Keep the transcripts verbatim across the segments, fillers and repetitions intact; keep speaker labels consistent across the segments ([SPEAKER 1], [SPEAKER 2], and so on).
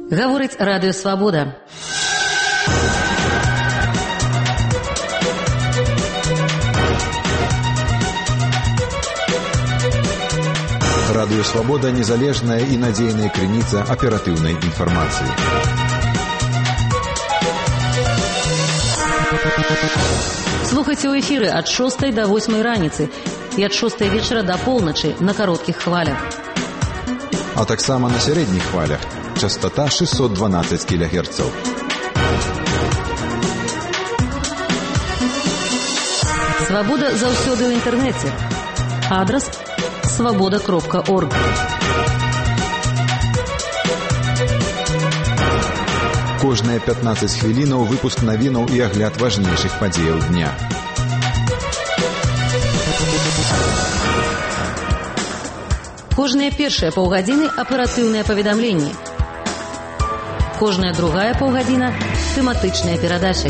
[SPEAKER 1] Гаворыць радыё «Свабода».
[SPEAKER 2] Радыё «Свабода» – незалежная і надзейная крыніца аператыўнай інфармацыі.
[SPEAKER 1] Слухайце ў эфіры ад шостай да восьмай раніцы і ад шостай вечара да поўначы на кароткіх хвалях.
[SPEAKER 2] А таксама на сярэдніх хвалях. Частота шестьсот дванадцать кілогерцаў.
[SPEAKER 1] Свабода заўсёды ў інтэрнэце. Адрас свабода кропка орг.
[SPEAKER 2] Кожныя пятнаццаць хвілінаў выпуск навінаў і агляд важнейшых падзеяў дня.
[SPEAKER 1] Кожныя першыя паўгадзіны аператыўныя паведамленні. Кожная другая паўгадзіна тэматычныя перадачы.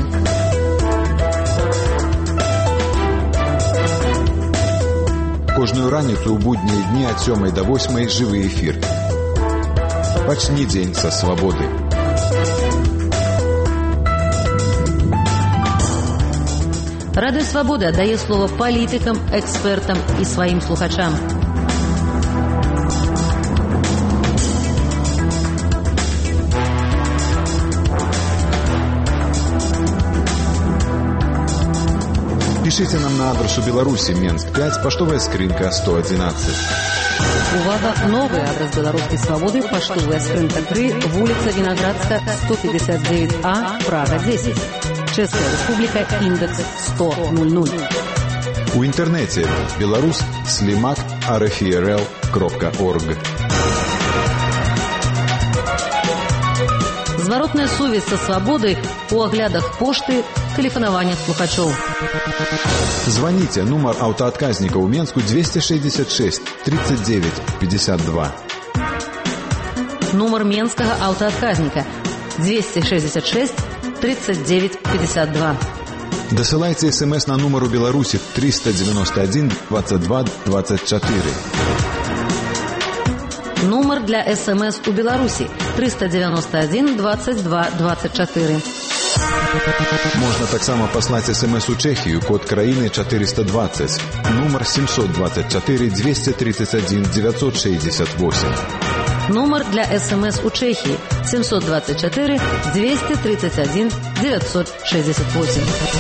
[SPEAKER 2] Кожную раніцу ў буднія дні ад сёмай да восьмай жывы эфір. Пачні дзень са свабоды.
[SPEAKER 1] Радыё «Свабода» дае слова палітыкам, экспертам і сваім слухачам.
[SPEAKER 2] Пишите нам на адресу Беларуси, Менск пять, поштовая скринка сто одиннадцать.
[SPEAKER 1] Увага, новый адрес Белорусской свободы, поштовая скринка три, вулица Виноградска, сто пятьдесят девять А, Прага десять. Чешская республика, индекс сто ноль.
[SPEAKER 2] У интернете беларус слимак эр эф и эр эл кропка орг.
[SPEAKER 1] Зворотная сувязь со свободой у оглядах пошты, телефонования слухачоў.
[SPEAKER 2] Звоните, нумар аўтаадказніка ў Менску двести шестьдесят шесть тридцать девять пятьдесят два.
[SPEAKER 1] Нумар менскага аўтаадказніка двести шестьдесят шесть тридцать девять пятьдесят два.
[SPEAKER 2] Дасылайце смс на нумар у Беларусі триста девяносто один двадцать два двадцать четыре.
[SPEAKER 1] Нумар для смс у Беларуси триста девяносто один двадцать два двадцать четыре.
[SPEAKER 2] Можна таксама паслаць смс у Чэхію, код краіны четыреста двадцать, нумар семьсот двадцать четыре двести тридцать один девятьсот шестьдесят восемь.
[SPEAKER 1] Номер для смс у Чехии семьсот двадцать четыре двести тридцать один девятьсот шестьдесят восемь.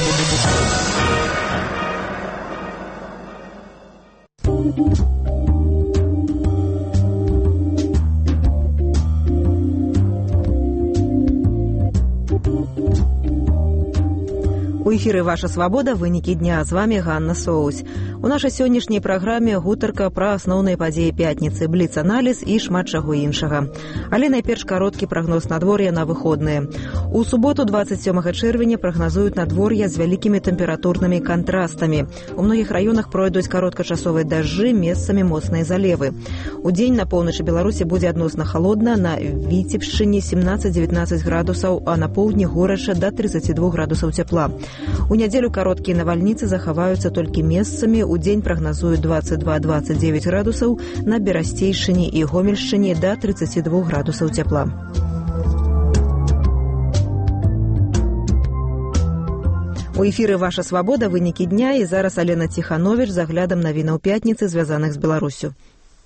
[SPEAKER 3] У эфіры «Ваша свабода», вынікі дня. З вами Ганна Соусь. У нашай сённяшняй праграме гутарка пра асноўныя падзеі пятніцы, бліц-аналіз і шмат чаго іншага. Але найперш кароткі прагноз надвор'я на выходныя. У суботу двадцать сёмага чэрвеня прагназуюць надвор'е з вялікімі тэмпературнымі кантрастамі. У многіх раёнах пройдуць кароткачасовыя дажджы, месцамі моцныя залевы. У дзень на поўначы Беларусі будзе адносна халодна, на Віцебшчыне семнадцать девятнадцать градусаў, а на поўдні горача да тридцати двух градусаў цяпла. У нядзелю кароткія навальніцы захаваюцца толькі месцамі. У дзень прагназуюць двадцать два двадцать девять градусаў, на Берасцейшчыне і Гомельшчыне да тридцати двух градусаў цяпла. У эфіры «Ваша свабода», вынікі дня, і зараз Алена Ціхановіч з аглядам навінаў пятніцы, звязаных з Беларусю.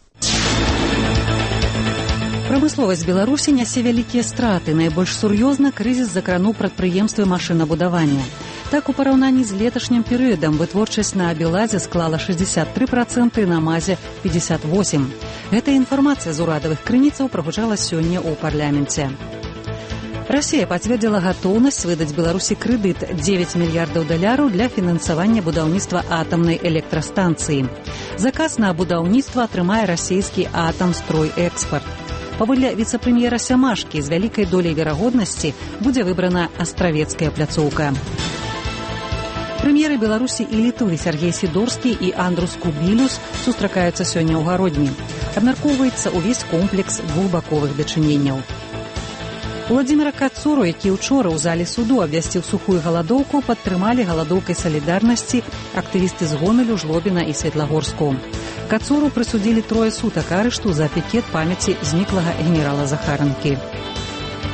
[SPEAKER 1] Прамысловасць Беларусі нясе вялікія страты. Найбольш сур'ёзна крызіс закрануў прадпрыемствы машынабудавання. Так, у параўнанні з леташнім перыядам вытворчасць на Абеладзе склала шестьдесят три процента, на Мазе пятьдесят восемь процентов. Гэта інфармацыя з урадавых крыніцаў прагучала сёння ў парламенце. Расія пацвердзіла гатоўнасць выдаць Беларусі крэдыт дзевяць мільярдаў даляраў для фінансавання будаўніцтва атамнай электрастанцыі. Заказ на будаўніцтва атрымае расійскі «Атамстройэкспарт». Паводле віцэ-прэм'ера Сямашкі, з вялікай доляй верагоднасці будзе выбрана астравецкая пляцоўка. Прэм'еры Беларусі і Літвы Сергей Сідорскі і Андрус Кубілюс сустракаюцца сёння ў Гародні. Абмяркоўваецца ўвесь комплекс двухбаковых дачыненняў. Уладзіміра Кацуру, які ўчора ў зале суду абвясціў сухую галадоўку, падтрымалі галадоўкай салідарнасці актывісты з Гомелю, Жлобіна і Светлагорску. Кацуру прысудзілі трое сутак арышту за пікет памяці зніклага генерала Захаранкі.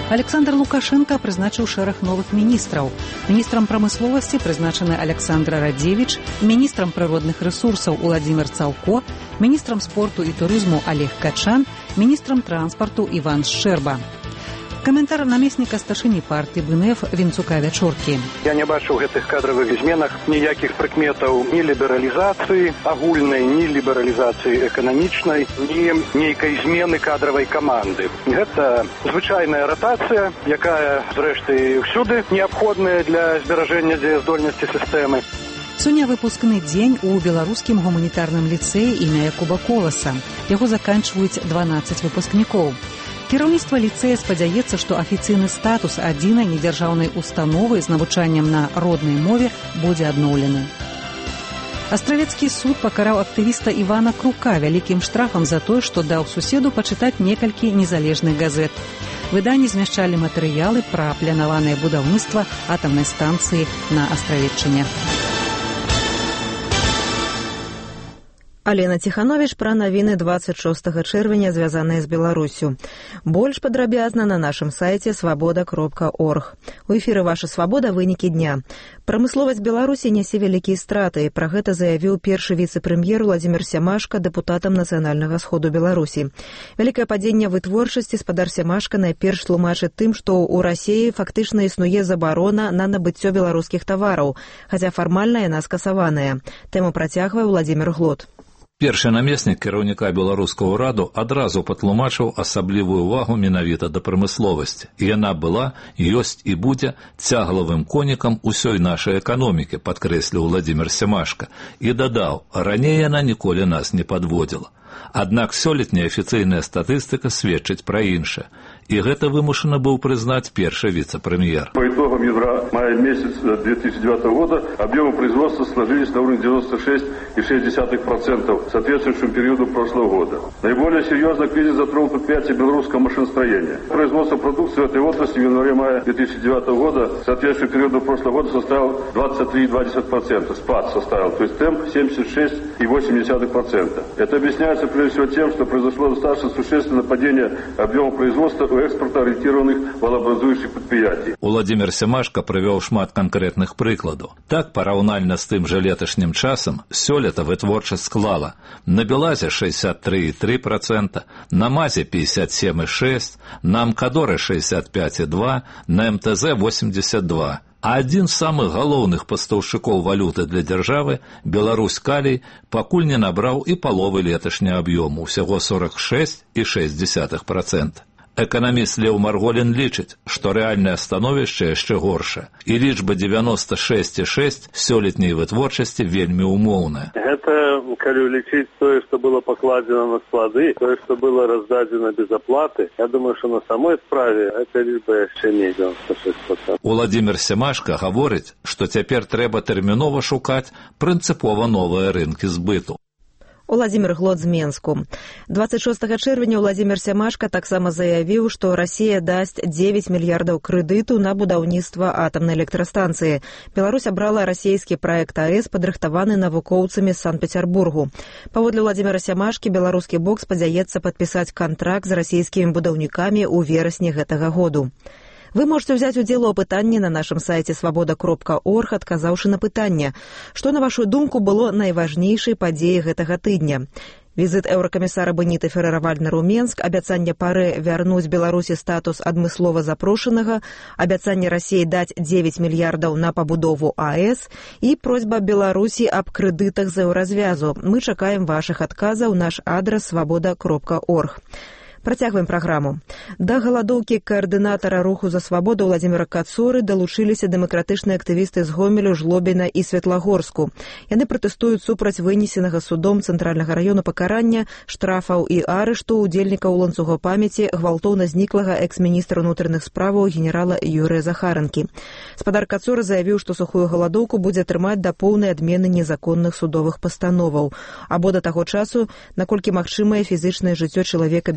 [SPEAKER 1] Александр Лукашенко прызначыў шэраг новых міністраў. Міністрам прамысловасці прызначаны Александра Радзевіч, міністрам прыродных рэсурсаў Уладзімір Цаўко, міністрам спорту і турызму Олег Качан, міністрам транспарту Іван Шчэрба. Каментар намесніка старшыні партыі БНФ Вінцука Вячоркі.
[SPEAKER 4] Я не бачу ў гэтых кадравых зменах ніякіх прыкметаў ні лібералізацыі агульнай, ні лібералізацыі эканамічнай, ні нейкай змены кадравай каманды. Гэта звычайная ратацыя, якая, зрэшты, ўсюды неабходная для зберажэння дзеяздольнасці сістэмы.
[SPEAKER 1] Сёння выпускны дзень у беларускім гуманітарным ліцэі імя Якуба Коласа. Яго заканчваюць дванаццаць выпускнікоў. Кіраўніцтва ліцэя спадзяецца, што афіцыйны статус адзінай недзяржаўнай установы з навучаннем на роднай мове будзе адноўлены. Астравецкі суд пакараў актывіста Івана Крука вялікім штрафам за тое, што даў суседу пачытаць некалькі незалежных газет. Выданні змяшчалі матэрыялы пра планаванае будаўніцтва атамнай станцыі на Астравеччыне.
[SPEAKER 3] Алена Ціхановіч пра навіны дваццаць шостага чэрвеня, звязаныя з Беларусю. Больш падрабязна на нашым сайце свабода кропка орг. У эфіры «Ваша свабода. Вынікі дня». Прамысловасць Беларусі нясе вялікія страты. Пра гэта заявіў першы віцэ-прэм'ер Уладзімір Сямашка дэпутатам Нацыянальнага сходу Беларусі. Вялікае падзенне вытворчасці спадар Сямашка найперш тлумачыць тым, што ў Расіі фактычна існуе забарона на набыццё беларускіх тавараў, хаця фармальна яна скасаваная. Тэму працягвае Уладзімір Глот.
[SPEAKER 5] Першы намеснік кіраўніка беларускага ўраду адразу патлумачыў асаблівую ўвагу менавіта да прамысловасці. І яна была, ёсць і будзе цяглавым конікам усёй нашай эканомікі, падкрэсліў Уладзімір Сямашка, і дадаў, раней яна ніколі нас не падводзіла. Аднак сёлетняя афіцыйная статыстыка сведчыць пра іншае. И это вымушено был признать первый вице-премьер.
[SPEAKER 6] По итогам января мая месяц две тысячи девятого года объемы производства сложились на уровне девяносто шесть и шесть десятых процента соответствующему периоду прошлого года. Наиболее серьезно кризис затронул предприятие белорусского машиностроения. Производство продукции в этой отрасли в январе-мае две тысячи девятого года соответствующему периоду прошлого года составил двадцать три и два десятых процента. Спад составил, то есть темп семьдесят шесть и восемь десятых процента. Это объясняется прежде всего тем, что произошло достаточно существенное падение объема производства у экспортоориентированных валообразующих предприятий.
[SPEAKER 5] Уладзімір Сямашка прывёў шмат канкрэтных прыкладаў. Так, параўнальна з тым жа леташнім часам, сёлета вытворчасць склала на Белазе шестьдесят три и три процента, на МАЗе пятьдесят семь и шесть процента, на Амкадоре шестьдесят пять и два процента, на эм тэ зэ восемьдесят два процента. А адзін з самых галоўных пастаўшчыкоў валюты для дзяржавы, Беларусь Калій, пакуль не набраў і паловы леташняга аб'ёму, усяго сорок шесть и шесть десятых процента. Экономист Леў Марголін лічыць, што рэальнае становішча яшчэ горшае, і лічба девяносто шесть и шесть сёлетняй вытворчасці вельмі умоўная.
[SPEAKER 7] Гэта, калі лічыць тое, што было пакладзена на склады, тое, што было раздадзена без аплаты, я думаю, што на самой справе гэта лічба яшчэ не девяносто шесть процентов.
[SPEAKER 5] Уладзімір Сямашка гаворыць, што цяпер трэба тэрмінова шукаць прынцыпова новыя рынкі збыту.
[SPEAKER 3] Уладзімір Глот з Менску. двадцать шостага чэрвеня Уладзімір Сямашка таксама заявіў, што Расія дасць девять мільярдаў крэдыту на будаўніцтва атамнай электрастанцыі. Беларусь абрала расійскі праект АЭС, падрыхтаваны навукоўцамі з Санкт-Пецярбургу. Паводле Уладзіміра Сямашкі, беларускі бок спадзяецца падпісаць кантракт з расійскімі будаўнікамі ў верасні гэтага году. Вы можете взять удзел у апытанні на нашым сайце свабода кропка орг, адказаўшы на пытанне, што, на вашу думку, было найважнейшай падзеяй гэтага тыдня. Візіт еўракамісара Беніта Феррера-Вальднера ў Менск, абяцанне Парэ вярнуць Беларусі статус адмыслова запрошанага, абяцанне Расіі даць девять мільярдаў на пабудову АЭС і просьба Беларусі аб крэдытах з еўразвязу. Мы чакаем вашых адказаў, наш адрас свабода кропка орг. Працягваем праграму. Да галадоўкі каардынатара руху за свабоду Уладзіміра Кацуры далучыліся дэмакратычныя актывісты з Гомелю, Жлобіна і Светлагорску. Яны пратэстуюць супраць вынесенага судом цэнтральнага раёну пакарання, штрафаў і арышту удзельнікаў ланцуга памяці гвалтоўна зніклага экс-міністра ўнутраных справаў генерала Юрыя Захаранкі. Спадар Кацура заявіў, што сухую галадоўку будзе трымаць да поўнай адмены незаконных судовых пастановаў, або да таго часу, наколькі магчымае фізычнае жыццё чалавека без ежы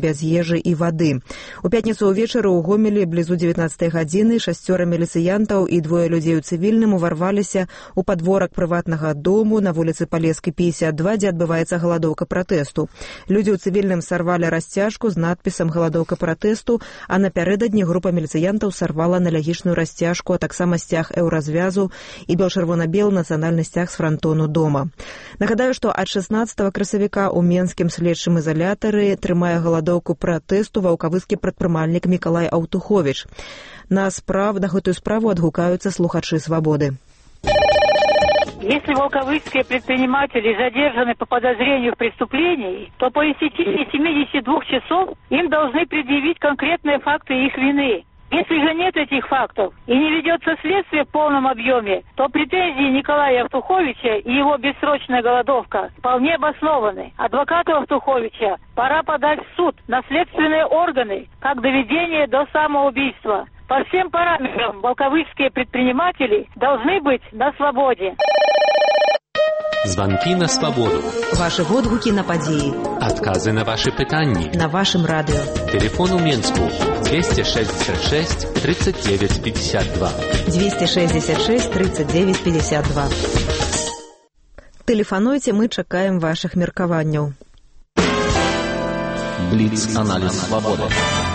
[SPEAKER 3] ежы і вады. У пятніцу ўвечары ў Гомелі блізу дзевятнаццатай гадзіны шасцёра міліцыянтаў і двое людзей у цывільным уварваліся ў падворак прыватнага дому на вуліцы Палескай пятьдесят два, дзе адбываецца галадоўка пратэсту. Людзі ў цывільным сарвалі расцяжку з надпісам «Галадоўка пратэсту», а напярэдадні група міліцыянтаў сарвала аналагічную расцяжку, а таксама сцяг еўразвязу і бел-чырвона-бел нацыянальны сцяг з франтону дома. Нагадаю, што ад шаснаццатага красавіка ў менскім следчым ізалятары трымае галадоўку пратэсту ваўкавыскі прадпрымальнік Мікалай Аўтуховіч. На справ, на гэтую справу адгукаюцца слухачы «Свабоды».
[SPEAKER 8] Если волковыцкие предприниматели задержаны по подозрению в преступлении, то по истечении семидесяти двух часов им должны предъявить конкретные факты их вины. Если же нет этих фактов и не ведется следствие в полном объеме, то претензии Николая Автуховича и его бессрочная голодовка вполне обоснованы. Адвокату Автуховича пора подать в суд на следственные органы, как доведение до самоубийства. По всем параметрам волковыцкие предприниматели должны быть на свободе.
[SPEAKER 9] Звонки на свободу.
[SPEAKER 3] Ваши водгуки на подеи.
[SPEAKER 9] Отказы на ваши пытанни.
[SPEAKER 3] На вашем радио.
[SPEAKER 9] Телефон у Менску двести шестьдесят шесть тридцать девять пятьдесят два.
[SPEAKER 3] двести шестьдесят шесть тридцать девять пятьдесят два. Телефонуйте, мы чакаем ваших меркаванняў.
[SPEAKER 9] Бліц-аналіз свободы.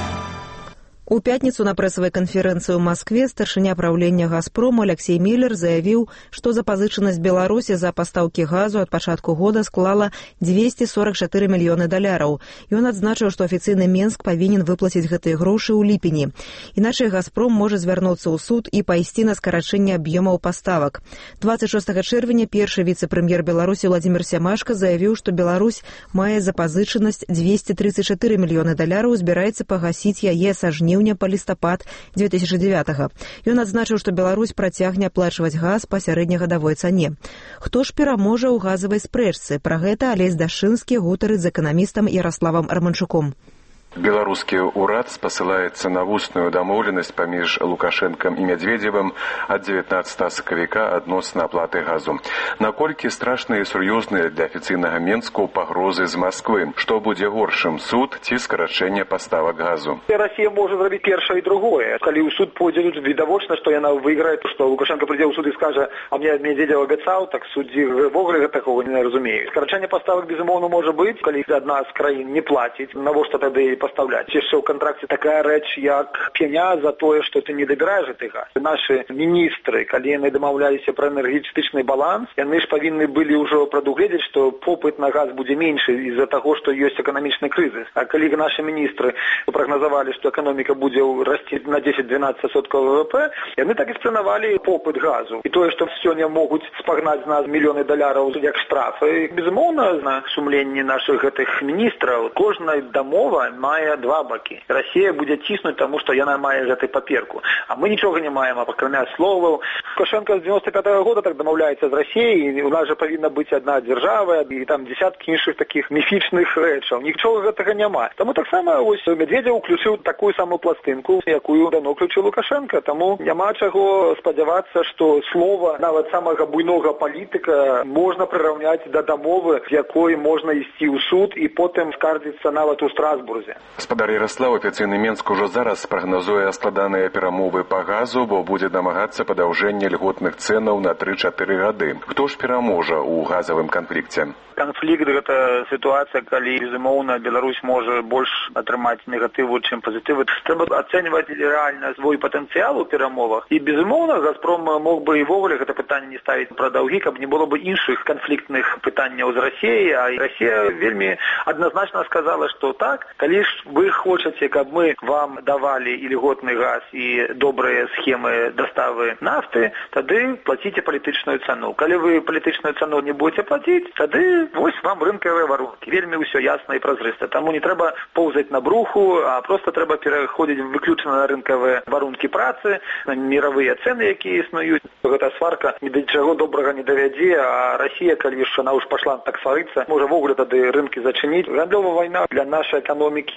[SPEAKER 3] У пятніцу на прэсавай канферэнцыі ў Маскве старшыня праўлення «Газпрому» Алексей Міллер заявіў, што запазычанасць Беларусі за пастаўкі газу ад пачатку года склала двести сорок четыре мільёны даляраў. Ён адзначыў, што афіцыйны Менск павінен выплаціць гэтыя грошы ў ліпені. Іначай «Газпром» можа звярнуцца ў суд і пайсці на скарачэнне аб'ёмаў паставак. двадцать шостага чэрвеня першы віцэ-прэм'ер Беларусі Владзімір Сямашка заявіў, што Беларусь мае запазычанасць двести тридцать четыре мільёны даляраў, збіраецца пагасіць яе са жніўня па лістапад две тысячи девятага. Ён адзначыў, што Беларусь працягне аплачваць газ па сярэднегадавой цане. Хто ж пераможа ў газавай спрэчцы? Пра гэта Алесь Дашынскі гутарыць з эканамістам Ярославам Арманчуком.
[SPEAKER 10] Беларускі ўрад спасылаецца на вусную дамоўленасць паміж Лукашэнкам і Мядзведзевым ад дзевятнаццатага сакавіка адносна аплаты газу. Наколькі страшныя і сур'ёзныя для афіцыйнага Менску пагрозы з Масквы? Што будзе горшым, суд ці скарачэнне паставак газу?
[SPEAKER 11] Расія можа зрабіць першае і другое. Калі ў суд пойдзе, відавочна, што яна выйграе, што Лукашенко прыйдзе ў суд і скажа, а мне Мядзведзеў абяцаў, так суддзі ввогуле такога не разумеюць. Скарачэнне паставак, безумоўна, можа быць, калі адна з краін не плаціць, навошта тады поставлять. Яшчэ ў кантракце такая рэч, як пеня за тое, што ты не дабіраеш гэты газ. Нашы міністры, калі яны дамаўляліся пра энергетычны баланс, яны ж павінны былі ўжо прадугледзець, што попыт на газ будзе меншы з-за таго, што ёсць эканамічны крызіс. А калі нашы міністры прагназавалі, што эканоміка будзе расці на дзесяць-дванаццаць адсоткаў ВВП, яны так і сцэнавалі попыт газу. І тое, што сёння могуць спагнаць з нас мільёны даляраў як штрафы, безумоўна, на сумленні нашых гэтых міністраў, кожная дамова мае два бакі. Расія будзе ціснуць, таму што яна мае гэты паперку. А мы нічога не маем, акрамя словаў. Лукашенко з дзевяносто пятага года так дамаўляецца з Расіяй, і у нас жа павінна быць адна дзяржава, і там дзесяткі іншых такіх міфічных рэчаў. Нічога гэтага няма. Таму таксама ось Мядзведзеў уключыў такую самую пластынку, якую давно уключыў Лукашенко. Таму няма чаго спадзявацца, што слова нават самага буйнога палітыка можна прыраўняць да дамовы, з якой можна ісці ў суд і потым скардзіцца нават у Страсбурзе.
[SPEAKER 10] Гаспадар Ярослав, афіцыйны Менск ужо зараз прагназуе складаныя перамовы па газу, бо будзе дамагацца падаўжэння льготных цэнаў на тры-чатыры гады. Хто ж пераможа ў газавым канфлікце?
[SPEAKER 11] Канфлікт – гэта сітуацыя, калі, безумоўна, Беларусь можа больш атрымаць негатыву, чым пазітыву. Трэба ацэньваць рэальна свой патэнцыял у перамовах. І, безумоўна, Газпром мог бы і ввогуле гэта пытанне не ставіць пра даўгі, каб не было бы іншых канфліктных пытанняў з Расіяй. А Расія вельмі адназначна сказала, што так, калі ж вы хочаце, каб мы вам давалі і льготны газ, і добрыя схемы доставы нафты, тады плаціце палітычную цану. Калі вы палітычную цану не будете плаціць, тады вось вам рынкавыя варункі. Вельмі ўсё ясна і празрыста. Таму не трэба поўзаць на бруху, а проста трэба пераходзіць выключна на рынкавыя варункі працы, на міравыя цэны, якія існуюць. Гэта сварка ні да чаго добрага не давядзе, а Расія, калі ж яна ўж пашла так сварыцца, можа ввогуле тады рынкі зачыніць. Гандлёвая вайна для нашай эканомікі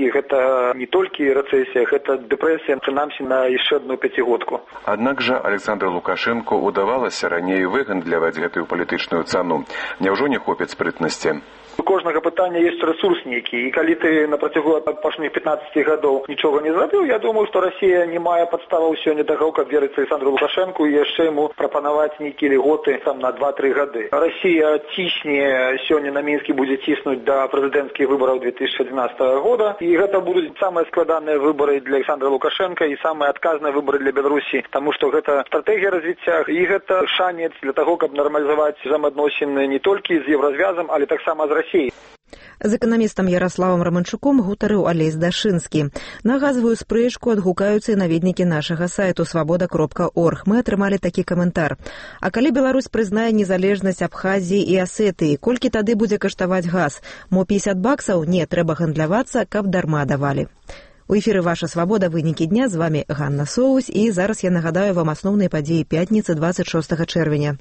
[SPEAKER 11] экономікі, гэта не толькі рэцэсія, гэта дэпрэсія, прынамсі на яшчэ одну пяцігодку.
[SPEAKER 10] Аднак жа Александру Лукашенко удавалася раней выгандляваць гэтую палітычную цану. Няўжо не хопіць спрытнасці?
[SPEAKER 11] У кожнага пытання ёсць рэсурс нейкі, і калі ты на працягу апошніх пятнаццаці гадоў нічога не зрабіў, я думаю, што Расія не мае падставаў сёння да таго, каб верыць Александру Лукашенку і яшчэ яму прапанаваць нейкія льготы там на два-тры гады. Расія цісне сёння на Мінскі, будзе ціснуць да прэзідэнцкіх выбараў две тысячи двенадцатого года, і гэта будуць самыя складаныя выбары для Александра Лукашенка і самыя адказныя выбары для Беларусі, таму што гэта стратэгія развіцця і гэта шанец для таго, каб нармалізаваць взаемаадносіны не толькі з Еўразвязам, але таксама з Расіяй.
[SPEAKER 3] З эканамістам Ярославам Раманчуком гутарыў Алесь Дашынскі. На газавую спрэчку адгукаюцца і наведнікі нашага сайту свабода кропка орг. Мы атрымалі такі каментар. А калі Беларусь прызнае незалежнасць Абхазіі і Асетыі, колькі тады будзе каштаваць газ? Мо пятьдесят баксаў? Не, трэба гандлявацца, каб дарма давалі. У эфіры «Ваша свабода. Вынікі дня». З вами Ганна Соусь. І зараз я нагадаю вам асноўныя падзеі пятніцы двадцать шостого чэрвеня.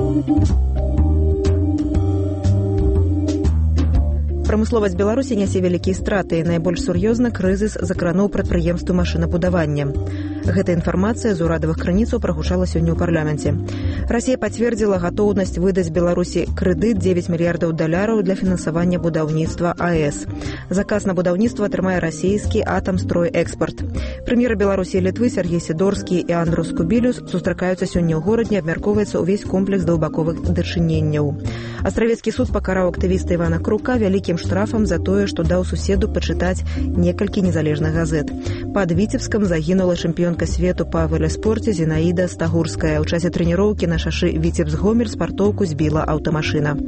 [SPEAKER 3] Прамысловасць Беларусі нясе вялікія страты. Найбольш сур'ёзна крызіс закрануў прадпрыемствы машынабудавання. Гэта інфармацыя з урадавых крыніцаў прагучала сёння ў парламенце. Расія пацвердзіла гатоўнасць выдаць Беларусі крэдыт дзевяць мільярдаў даляраў для фінансавання будаўніцтва АЭС. Заказ на будаўніцтва атрымае расійскі «Атамстройэкспарт». Прэм'еры Беларусі і Літвы Сергей Сідорскі і Андрус Кубілюс сустракаюцца сёння ў горадзе, абмяркоўваецца ўвесь комплекс двухбаковых дачыненняў. Астравецкі суд пакараў актывіста Івана Крука вялікім штрафам за тое, што даў суседу пачытаць некалькі незалежных газет. Пад Віцебскам загінула чэмпіёнка свету па веласпорце Зінаіда Стагурская. У часе трэніроўкі на шашы Віцебск-Гомель спартоўку збіла аўтамашына.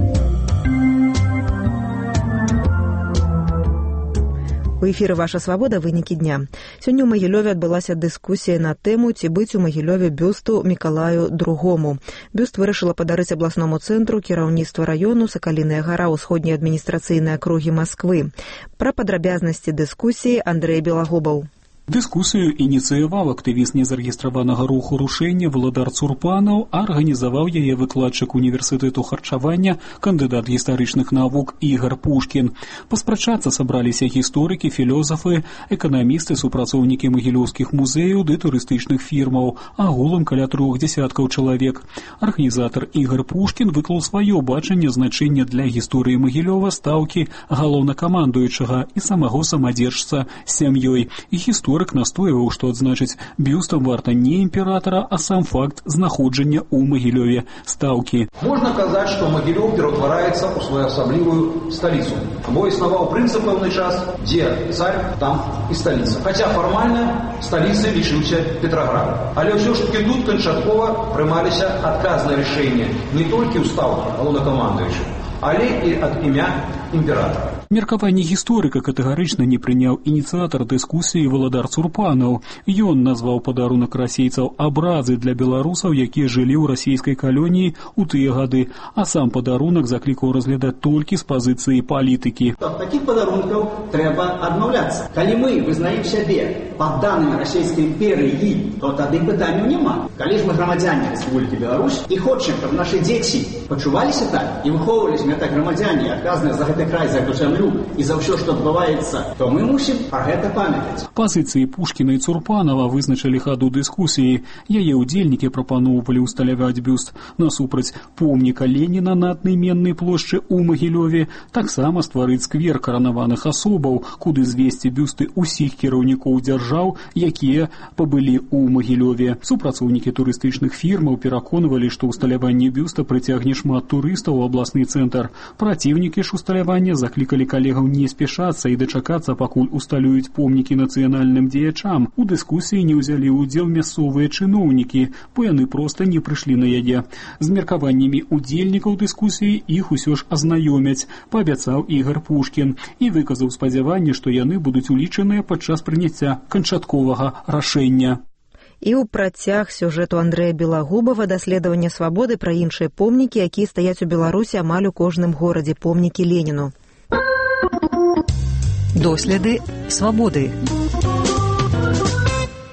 [SPEAKER 3] У эфіры «Ваша свабода. Вынікі дня». Сёння ў Магілёве адбылася дыскусія на тэму, ці быць у Магілёве бюсту Мікалаю другому. Бюст вырашыла падарыць абласному цэнтру кіраўніцтва раёну Сакаліная гара ўсходняй адміністрацыйнай акругі Масквы. Пра падрабязнасці дыскусіі Андрэй Белагубаў.
[SPEAKER 12] Дыскусію ініцыяваў актывіст незарэгістраванага руху рушэння Владар Цурпанаў, а арганізаваў яе выкладчык універсітэту харчавання, кандыдат гістарычных навук Ігар Пушкін. Паспрачацца сабраліся гісторыкі, філёзафы, эканамісты, супрацоўнікі магілёўскіх музеяў ды турыстычных фірмаў, агулам каля трох дзясяткаў чалавек. Арганізатар Ігар Пушкін выклаў сваё бачанне значэння для гісторыі Магілёва стаўкі галоўнакамандуючага і самого самадзержца з сям'ёй. І гісторыя настояваў, што адзначыць бюстам варта не імператара, а сам факт знаходжання ў Магілёве стаўкі.
[SPEAKER 13] Можна казаць, што Магілёў пераўтвараецца ў своеасаблівую сталіцу. Бо існаваў прынцып пэўны час, дзе царь, там і сталіца. Хаця фармальна сталіцай лічыўся Петраград. Але ўсё ж таки тут канчаткова прымаліся адказныя рашэнні не толькі ў стаўкі галоўнакамандуючых, але і ад імя імператара.
[SPEAKER 12] Меркаванне гісторыка катэгарычна не прыняў ініцыятар дыскусіі Владар Цурпанаў. Ён назваў падарунак расейцаў абразы для беларусаў, якія жылі ў расійскай калоніі ў тыя гады, а сам падарунак заклікаў разглядаць толькі з пазіцыі палітыкі.
[SPEAKER 14] Ад такіх падарункаў трэба адмаўляцца. Калі мы вызнаем сябе падданымі расійскай імперыі, то тады пытанняў няма. Калі ж мы грамадзяне Рэспублікі Беларусь і хочам, каб нашы дзеці пачуваліся так і выхоўваліся так грамадзяне, адказныя за гэты край, за гэту і за ўсё, што адбываецца, то мы мусім пра гэта памятаць.
[SPEAKER 12] Пазіцыі Пушкіна і Цурпанава вызначылі хаду дыскусіі. Яе ўдзельнікі прапаноўвалі ўсталяваць бюст насупраць помніка Леніна на аднайменнай плошчы ў Магілёве, таксама стварыць сквер каранаваных асобаў, куды звесці бюсты ўсіх кіраўнікоў дзяржаў, якія пабылі ў Магілёве. Супрацоўнікі турыстычных фірмаў пераконвалі, што ўсталяванне бюста прыцягне шмат турыстаў у абласны цэнтр. Праціўнікі ж усталявання заклікалі калегаў не спяшацца і дачакацца, пакуль усталююць помнікі нацыянальным дзеячам. У дыскусіі не ўзялі ўдзел мясцовыя чыноўнікі, бо яны проста не прыйшлі на яе. З меркаваннямі удзельнікаў дыскусіі іх усё ж азнаёмяць, паабяцаў Ігар Пушкін і выказаў спадзяванне, што яны будуць улічаныя падчас прыняцця канчатковага рашэння.
[SPEAKER 3] І ў працяг сюжэту Андрэя Белагубава даследавання свабоды пра іншыя помнікі, якія стаяць у Беларусі амаль у кожным горадзе, помнікі Леніну.
[SPEAKER 1] Доследы свабоды.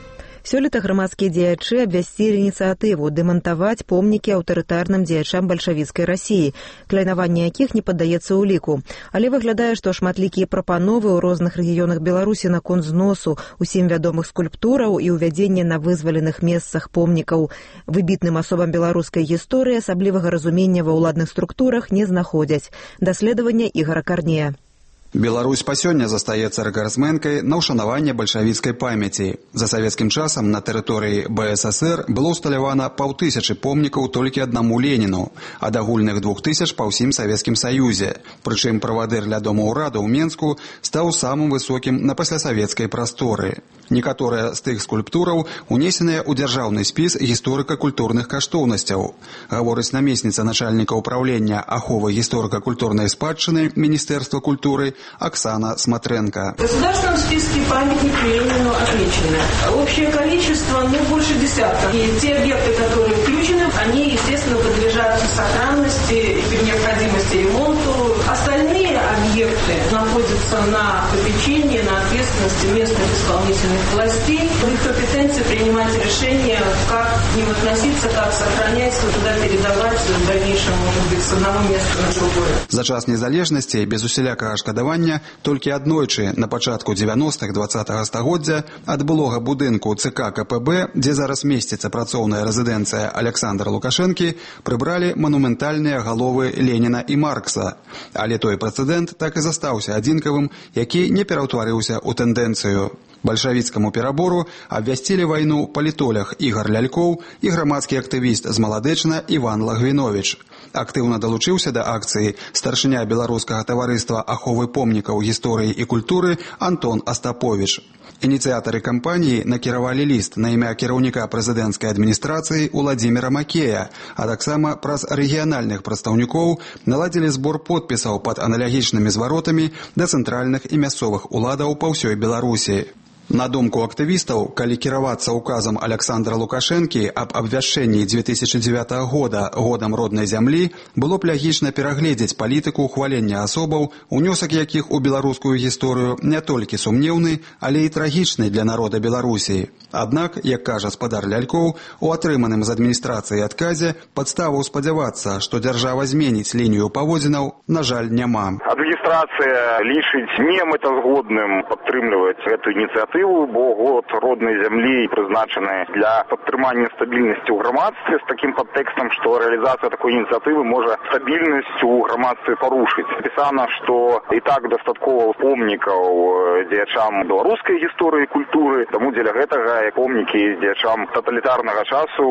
[SPEAKER 3] Сёлета грамадскія дзеячы абвясцілі ініцыятыву дэмантаваць помнікі аўтарытарным дзеячам бальшавіцкай Расіі, клейнаванне якіх не паддаецца ўліку. Але выглядае, што шматлікія прапановы ў розных рэгіёнах Беларусі наконт зносу усім вядомых скульптураў і ўвядзення на вызваленых месцах помнікаў выбітным асобам беларускай гісторыі асаблівага разумення ва ўладных структурах не знаходзяць. Даследаванне Ігора Карнея.
[SPEAKER 15] Беларусь па сёння застаецца рэкордсменкай на ўшанаванне бальшавіцкай памяці. За савецкім часам на тэрыторыі Бэ Эс Эс Эр было ўсталявана паўтысячы помнікаў толькі аднаму Леніну, ад агульных двух тысяч па ўсім Савецкім Саюзе. Прычым правадыр ля дома ўрада ў Менску стаў самым высокім на паслясавецкай прасторы. Некаторыя з тых скульптураў унесеныя ў дзяржаўны спіс гісторыка-культурных каштоўнасцяў, гаворыць намесніца начальніка ўпраўлення аховы гісторыка-культурнай спадчыны Міністэрства культуры Оксана Смотренко.
[SPEAKER 16] В государственном списке памятники Ленину отмечены. Общее количество, ну, больше десятка. И те объекты, которые включены, они, естественно, подлежат сохранности, при необходимости ремонту. Остальные объекты находятся на попечении, на ответственности местных исполнительных властей. В их компетенции принимать решения, как к ним относиться, как сохранять, куда передавать в дальнейшем, может быть, с одного места на другое.
[SPEAKER 15] За час незалежнасці без усялякага шкадавання толькі аднойчы на пачатку дзевяностых двадцатага стагоддзя ад былога будынку ЦК Ка Пэ Бэ, дзе зараз месціцца працоўная рэзідэнцыя Александра Лукашэнкі, прыбралі манументальныя галовы Леніна і Маркса. Але той прэцэдэнт так і застаўся адзінкавым, які не пераўтварыўся ў тэндэнцыю. Бальшавіцкаму перабору абвясцілі вайну палітолог Ігар Лялькоў і грамадскі актывіст з Маладэчна Іван Лагвіновіч. Актыўна далучыўся да акцыі старшыня беларускага таварыства аховы помнікаў гісторыі і культуры Антон Астаповіч. Ініцыятары кампаніі накіравалі ліст на імя кіраўніка прэзідэнцкай адміністрацыі Уладзіміра Макея, а таксама праз рэгіянальных прадстаўнікоў наладзілі збор подпісаў пад аналагічнымі зваротамі да цэнтральных і мясцовых уладаў па ўсёй Беларусі. На думку актывістаў, калі кіравацца указам Александра Лукашэнкі аб абвяшчэнні дзве тысячы дзевятага года годам роднай зямлі, было б лягічна перагледзець палітыку ўхвалення асобаў, унёсак якіх у беларускую гісторыю не толькі сумнеўны, але і трагічны для народа Беларусі. Аднак, як кажа спадар Лялькоў, у атрыманым з адміністрацыі адказе падставаў спадзявацца, што дзяржава зменіць лінію паводзінаў, на жаль, няма.
[SPEAKER 17] Адміністрацыя лічыць немэтазгодным падтрымліваць гэту ініцыятыву, бо год роднай зямлі прызначаны для падтрымання стабільнасці ў грамадстве з такім падтэкстам, што рэалізацыя такой ініцыятывы можа стабільнасць у грамадстве парушыць. Напісана, што і так дастаткова помнікаў дзеячам беларускай гісторыі і культуры, таму дзеля гэтага помнікі дзеячам таталітарнага часу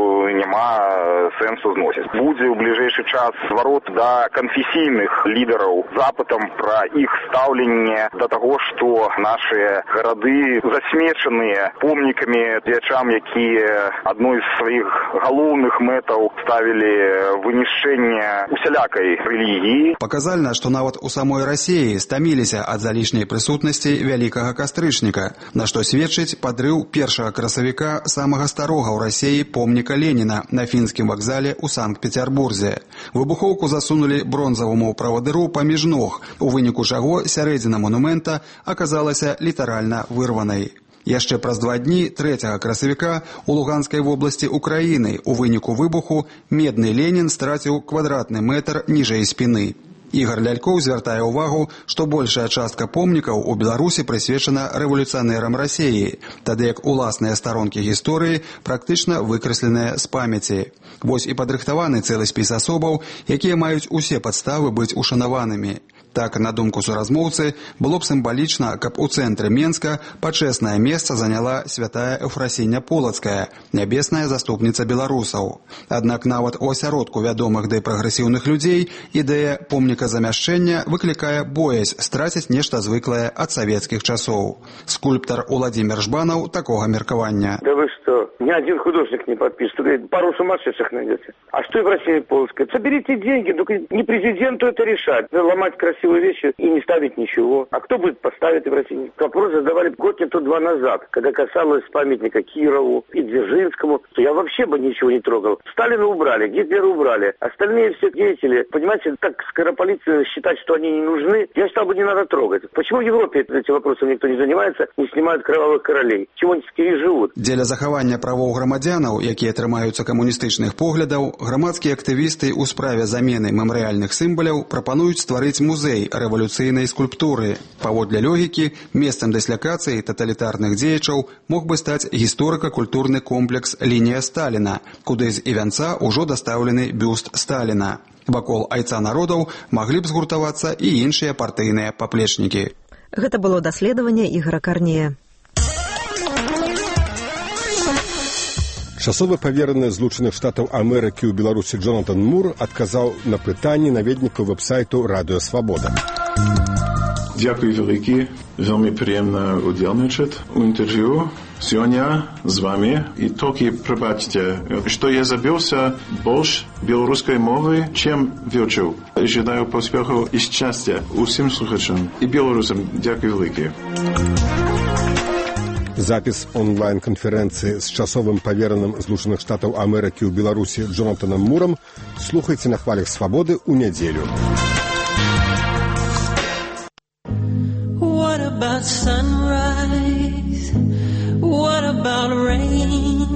[SPEAKER 17] няма сэнсу зносіць. Будзе ў бліжэйшы час зварот да канфесійных лідараў запытам пра іх стаўленне да таго, што нашыя гарады засмечаныя помнікамі дзеячам, якія адной з сваіх галоўных мэтаў ставілі вынішчэнне усялякай рэлігіі.
[SPEAKER 15] Паказальна, што нават у самой Расіі стаміліся ад залішняй прысутнасці вялікага кастрычніка, на што сведчыць падрыў першага красавіка самага старога ў Расіі помніка Леніна на фінскім вакзале ў Санкт-Петербурзе. Выбухоўку засунулі бронзаваму правадыру паміж ног, у выніку чаго сярэдзіна монумента аказалася літаральна вырванай. Яшчэ праз два дні трэцяга красавіка у Луганскай вобласці Украіны у выніку выбуху медны Ленін страціў квадратны метр ніжэй спіны. Ігар Лялькоў звяртае ўвагу, што большая частка помнікаў у Беларусі прысвечана рэвалюцыянерам Расіі, тады як уласныя старонкі гісторыі практычна выкрэсленыя з памяці. Вось і падрыхтаваны цэлы спіс асобаў, якія маюць усе падставы быць ушанаванымі. Так, на думку суразмоўцы, было б сімвалічна, каб у цэнтры Менска пачэснае месца заняла святая Эфрасіня Полацкая, нябесная заступніца беларусаў. Аднак нават у асяродку вядомых ды прагрэсіўных людзей ідэя помніка-замяшчэння выклікае боязь страціць нешта звыклае ад савецкіх часоў. Скульптар Уладзімір Жбанаў такога меркавання.
[SPEAKER 7] Да вы што?
[SPEAKER 18] ни один художник не подпишет. Пару сумасшедших найдется. А что и в России полоскает? Соберите деньги, только не президенту это решать. Ломать красивые вещи и не ставить ничего. А кто будет поставить в России? Вопрос задавали год не то два назад, когда касалось памятника Кирову и Дзержинскому, то я вообще бы ничего не трогал. Сталина убрали, Гитлера убрали. Остальные все деятели, понимаете, так скоропалительно считать, что они не нужны, я считал бы, не надо трогать. Почему в Европе этим вопросом никто не занимается, не снимают кровавых королей? Чего они такие живут?
[SPEAKER 15] Дзеля захавання правоў грамадзянаў, якія трымаюцца камуністычных поглядаў, грамадскія актывісты ў справе замены мемарыяльных сімваляў прапануюць стварыць музей рэвалюцыйнай скульптуры. Паводле логікі, месцам дыслякацыі таталітарных дзеячаў мог бы стаць гісторыка-культурны комплекс «Лінія Сталіна», куды з івянца ўжо дастаўлены бюст Сталіна. Вакол айца народаў маглі б згуртавацца і іншыя партыйныя паплечнікі.
[SPEAKER 3] Гэта было даследаванне Ігора Карнея.
[SPEAKER 19] Часовы павераны Злучаных Штатаў Амерыкі ў Беларусі Джонатан Мур адказаў на пытанні наведнікаў веб-сайту «Радыё Свабода».
[SPEAKER 20] Дякую великі, вельми приємно удільничати у інтерв'ю сьогодні з вами. І тільки пробачте, що я забився більш білоруської мови, чим вивчив. Жадаю успіху і щастя усім слухачам і білорусам. Дякую великі.
[SPEAKER 19] Запіс онлайн-канферэнцыі з часовым павераным Злучаных Штатаў Амерыкі ў Беларусі Джонатанам Мурам слухайце на хвалях свабоды ў нядзелю.
[SPEAKER 21] What about sunrise? What about rain?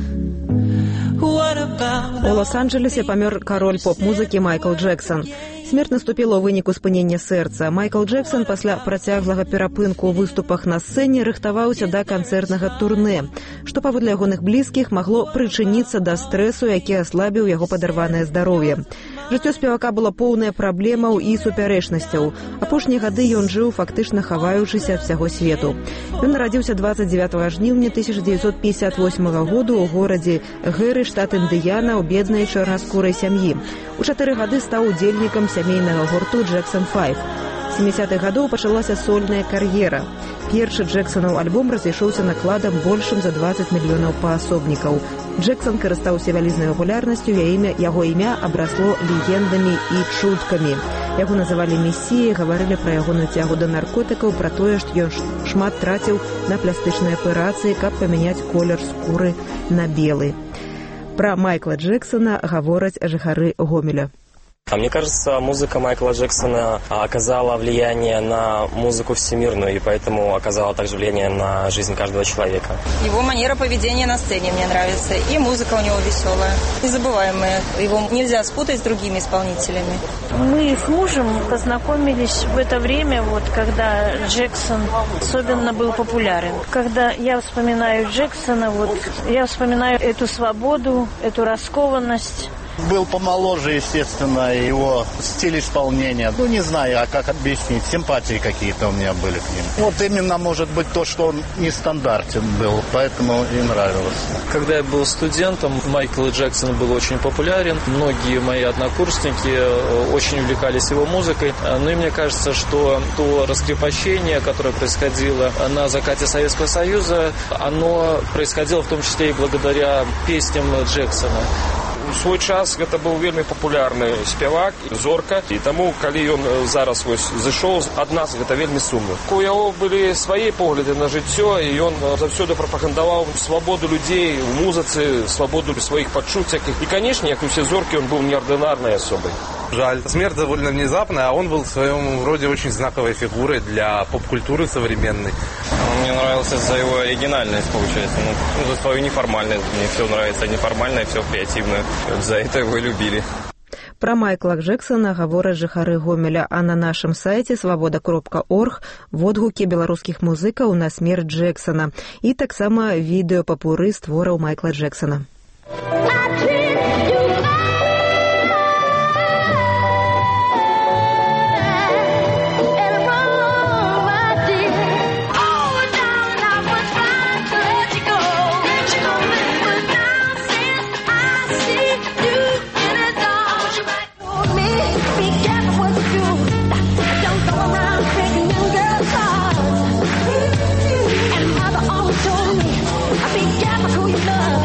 [SPEAKER 21] What about...
[SPEAKER 3] У Лос-Анджелесе памёр кароль поп-музыкі Майкл Джексон. Смерць наступіла ў выніку спынення сэрца. Майкл Джексон пасля працяглага перапынку ў выступах на сцэне рыхтаваўся да канцэртнага турнэ, што паводле ягоных блізкіх магло прычыніцца да стрэсу, які аслабіў яго падарванае здароўе. Жыццё спевака было поўнае праблемаў і супярэчнасцяў. Апошнія гады ён жыў фактычна хаваючыся ад усяго свету. Ён нарадзіўся дваццаць дзевятага жніўня тысяча дзевяцьсот пятьдесят восьмага году ў горадзе Гэры, штат Індыяна, ў беднай чарнаскурай сям'і. У чатыры гады стаў удзельнікам сямейнага гурту «Джексон файв». З сямідзесятых гадоў пачалася сольная кар'ера. Першы Джексонаў альбом разышоўся накладам большым за двадцать мільёнаў паасобнікаў. Джексон карыстаўся вялізнай папулярнасцю, яго імя абрасло легендамі і чуткамі. Яго называлі месіяй, гаварылі пра ягоную цягу да наркотыкаў, пра тое, што ён шмат траціў на пластычныя аперацыі, каб памяняць колер скуры на белы. Пра Майкла Джексона гавораць жыхары Гомеля.
[SPEAKER 22] Мне кажется, музыка Майкла Джексона оказала влияние на музыку всемирную, и поэтому оказала также влияние на жизнь каждого человека.
[SPEAKER 23] Его манера поведения на сцене мне нравится, и музыка у него веселая, незабываемая. Его нельзя спутать с другими исполнителями.
[SPEAKER 24] Мы с мужем познакомились в это время, вот, когда Джексон особенно был популярен. Когда я вспоминаю Джексона, вот, я вспоминаю эту свободу, эту раскованность.
[SPEAKER 25] Был помоложе, естественно, его стиль исполнения. Ну, не знаю, а как объяснить, симпатии какие-то у меня были к ним. Вот именно, может быть, то, что он нестандартен был, поэтому и нравилось.
[SPEAKER 26] Когда я был студентом, Майкл Джексон был очень популярен. Многие мои однокурсники очень увлекались его музыкой. Ну и мне кажется, что то раскрепощение, которое происходило на закате Советского Союза, оно происходило в том числе и благодаря песням Джексона.
[SPEAKER 27] У свой час гэта быў вельмі папулярны спявак, зорка, і таму, калі ён зараз вось зышоў ад нас, гэта вельмі сумна. У яго былі свае погляды на жыццё, і ён заўсёды прапагандаваў свабоду людзей у музыцы, свабоду сваіх пачуццях. І, канешне, як і ўсе зоркі, он быў неординарнай асобай.
[SPEAKER 28] Жаль. Смерть довольно внезапная, а он был в своем роде очень знаковой фигурой для поп-культуры современной.
[SPEAKER 29] Мне нравился за его оригинальность, получается. Ну, за свою неформальность. Мне все нравится неформальное, все креативное. За это его и любили.
[SPEAKER 3] Пра Майкла Джексона гавораць жыхары Гомеля, а на нашым сайце свабода кропка орг водгукі беларускіх музыкаў на смерць Джексона і таксама відэо папуры з твораў Майкла Джексона.
[SPEAKER 21] Who you love?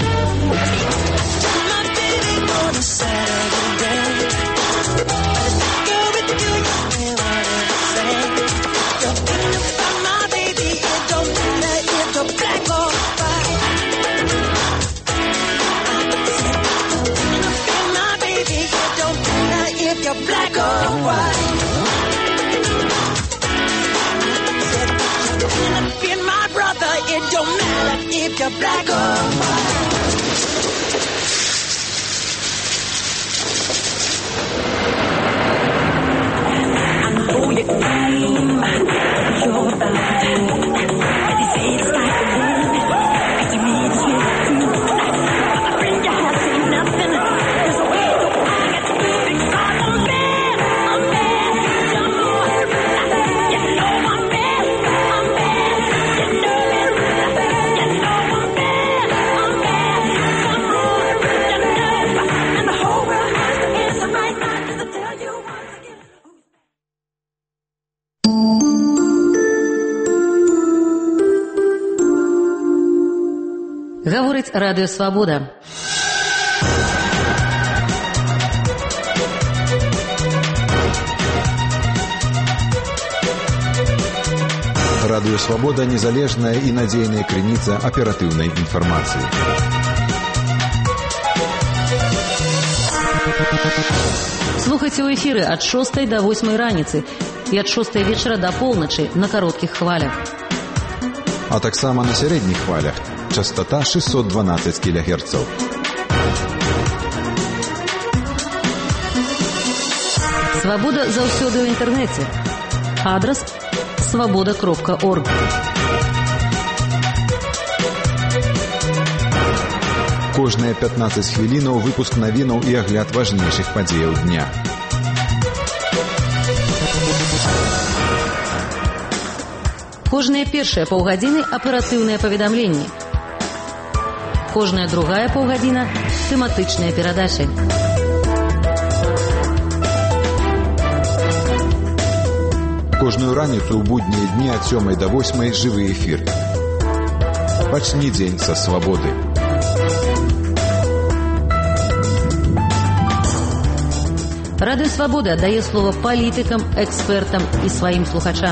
[SPEAKER 21] if you're black or white. I know your name, you're blind. They say it's like the moon, cause you mean it's you too. My friend, you have seen nothing. There's a way so I got to do because I'm bad, I'm bad. You know it, you know I'm bad, I'm bad. You know it, you know I'm bad, I'm bad. Some rules, you know, and the whole world has to answer right now to tell you once again.
[SPEAKER 1] Гаворыць радыё Свабода.
[SPEAKER 2] Радыё Свабода — незалежная і надзейная крыніца аператыўнай інфармацыі.
[SPEAKER 1] Слухайце ў эфіры ад шостай да восьмай раніцы і ад шостай вечара да поўначы на кароткіх хвалях.
[SPEAKER 2] А таксама на сярэдніх хвалях. Частота шестьсот двенадцать килогерцев.
[SPEAKER 1] Свабода заўсёды ў інтэрнэце. Адрас свабода кропка орг.
[SPEAKER 2] Кожныя пятнадцать хвілінаў выпуск навінаў і агляд важнейшых падзеяў дня.
[SPEAKER 1] Кожныя першыя паўгадзіны аператыўныя паведамленні. Кожная другая паўгадзіна тэматычныя перадачы.
[SPEAKER 2] Кожную раніцу ў буднія дні ад сёмай да восьмай жывы эфір. Пачні дзень са свабоды.
[SPEAKER 1] Радыё Свабода аддае слова палітыкам, экспертам і сваім слухачам.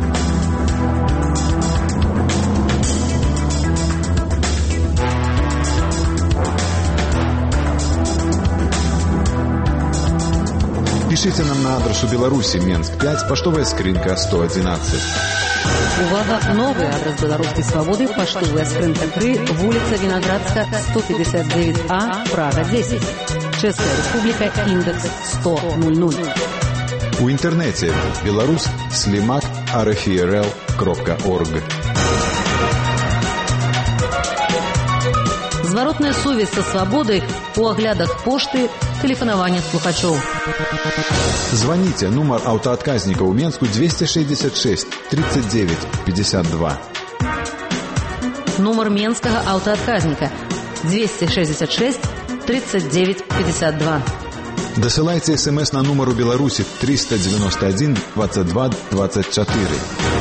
[SPEAKER 2] Пишите нам на адресу Беларуси, Менск пять, поштовая скринка сто одиннадцать.
[SPEAKER 1] Увага, новый адрес Белорусской Свободы, поштовая скринка три, улица Виноградска, сто пятьдесят девять А, Прага десять. Чешская Республика, индекс сто ноль.
[SPEAKER 2] У интернете белорус слимак эр эф и эр эл кропка орг.
[SPEAKER 1] Зворотная сувязь со свободой у оглядах пошты, телефонование слухачоў.
[SPEAKER 2] Звоните, номер автоотказника у Менску двести шестьдесят шесть тридцать девять пятьдесят два.
[SPEAKER 1] Номер менскага автоотказника двести шестьдесят шесть тридцать девять пятьдесят два.
[SPEAKER 2] Досылайте смс на номер у Беларуси триста девяносто один двадцать два двадцать четыре.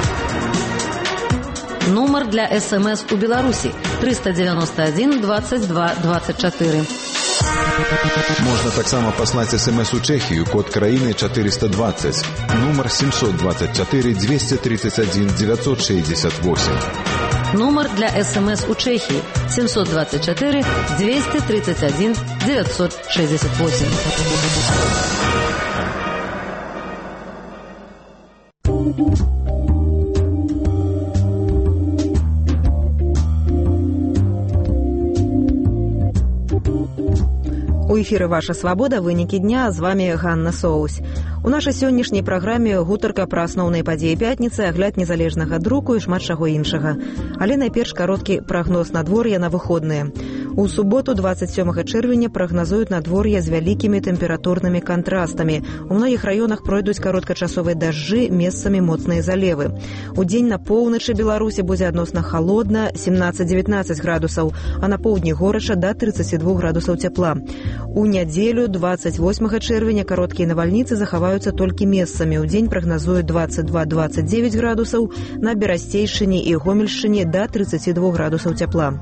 [SPEAKER 1] Номер для СМС у Беларуси триста девяносто один двадцать два двадцать четыре.
[SPEAKER 2] Можно таксама паслаць смс у Чехию, код краіны четыреста двадцать, номер семьсот двадцать четыре двести тридцать один девятьсот шестьдесят восемь.
[SPEAKER 1] Номер для СМС у Чехии семьсот двадцать четыре двести тридцать один девятьсот шестьдесят восемь.
[SPEAKER 3] У эфіры «Ваша свабода», вынікі дня, з вами Ганна Соусь. У нашай сённяшняй праграме гутарка пра асноўныя падзеі пятніцы, агляд незалежнага друку і шмат чаго іншага. Але найперш кароткі прагноз надвор'я на выходныя. У суботу двадцать сёмага чэрвеня прагназуюць надвор'е з вялікімі тэмпературнымі кантрастамі. У многіх раёнах пройдуць кароткачасовыя дажджы, месцамі моцныя залевы. У дзень на поўначы Беларусі будзе адносна халодна, семнадцать девятнадцать градусаў, а на поўдні горача да тридцать два градусаў цяпла. У нядзелю двадцать восьмага чэрвеня кароткія навальніцы захаваюцца толькі месцамі. У дзень прагназуюць двадцать два двадцать девять градусаў, на Берасцейшчыне і Гомельшчыне да тридцать два градусаў цяпла.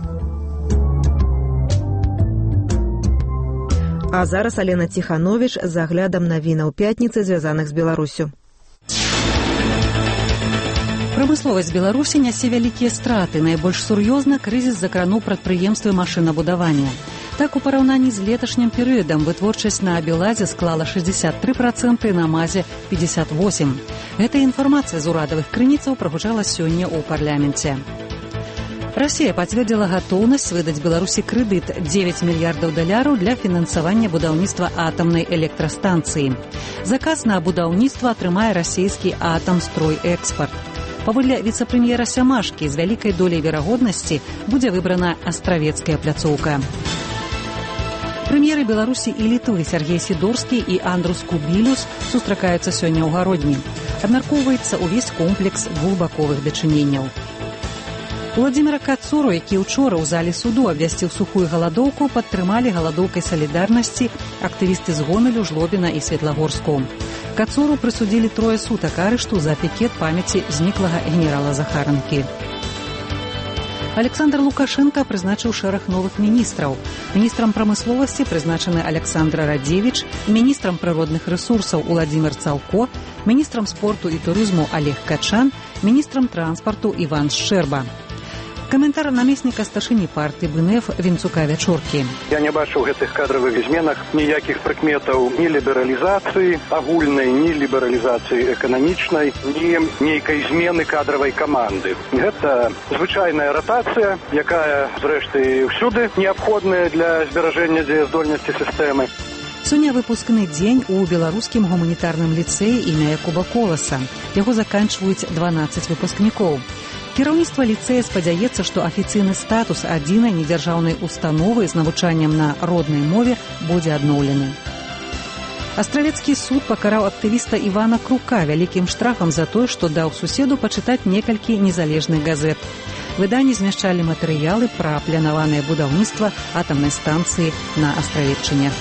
[SPEAKER 3] А зараз Алена Ціхановіч з аглядам навінаў пятніцы, звязаных з Беларусю.
[SPEAKER 1] Прамысловасць Беларусі нясе вялікія страты. Найбольш сур'ёзна крызіс закрануў прадпрыемствы машынабудавання. Так, у параўнанні з леташнім перыядам вытворчасць на Абеладзе склала шестьдесят три процента, на МАЗе пятьдесят восемь процентов. Гэта інфармацыя з урадавых крыніцаў прагучала сёння ў парламенце. Россия подтвердила готовность выдать Беларуси кредит девять миллиардов долларов для финансования будаўніцтва атомной электростанции. Заказ на будаўніцтва атрымае российский Атомстройэкспорт. Паводле віцэ-прэм'ера Сямашкі, з вялікай долей верагоднасці будзе выбрана астравецкая пляцоўка. Прэм'еры Беларусі і Літвы Сергей Сідорскі і Андрус Кубілюс сустракаюцца сёння ў Гародні. Абмяркоўваецца ўвесь комплекс двухбаковых дачыненняў. Владзіміра Кацуру, які ўчора ў зале суду абвясціў сухую галадоўку, падтрымалі галадоўкай салідарнасці актывісты з Гомелю, Жлобіна і Светлагорску. Кацуру прысудзілі трое сутак арышту за пікет памяці зніклага генерала Захаранкі. Александр Лукашенко прызначыў шэраг новых міністраў. Міністрам прамысловасці прызначаны Александр Радзевіч, міністрам прыродных рэсурсаў Уладзімір Цалко, міністрам спорту і турызму Олег Качан, міністрам транспарту Іван Шчэрба. Каментар намесніка старшыні партыі БНФ Вінцука Вячоркі.
[SPEAKER 4] Я не бачу ў гэтых кадравых зменах ніякіх прыкметаў ні лібералізацыі агульнай, ні лібералізацыі эканамічнай, ні нейкай змены кадравай каманды. Гэта звычайная ратацыя, якая, зрэшты, ўсюды неабходная для зберажэння дзеяздольнасці сістэмы.
[SPEAKER 1] Сёння выпускны дзень у беларускім гуманітарным ліцэі імя Якуба Коласа. Яго заканчваюць дванаццаць выпускнікоў. Кіраўніцтва ліцэя спадзяецца, што афіцыйны статус адзінай недзяржаўнай установы з навучаннем на роднай мове будзе адноўлены. Астравецкі суд пакараў актывіста Івана Крука вялікім штрафам за тое, што даў суседу пачытаць некалькі незалежных газет. Выданні змяшчалі матэрыялы пра планаванае будаўніцтва атамнай станцыі на Астравеччыне.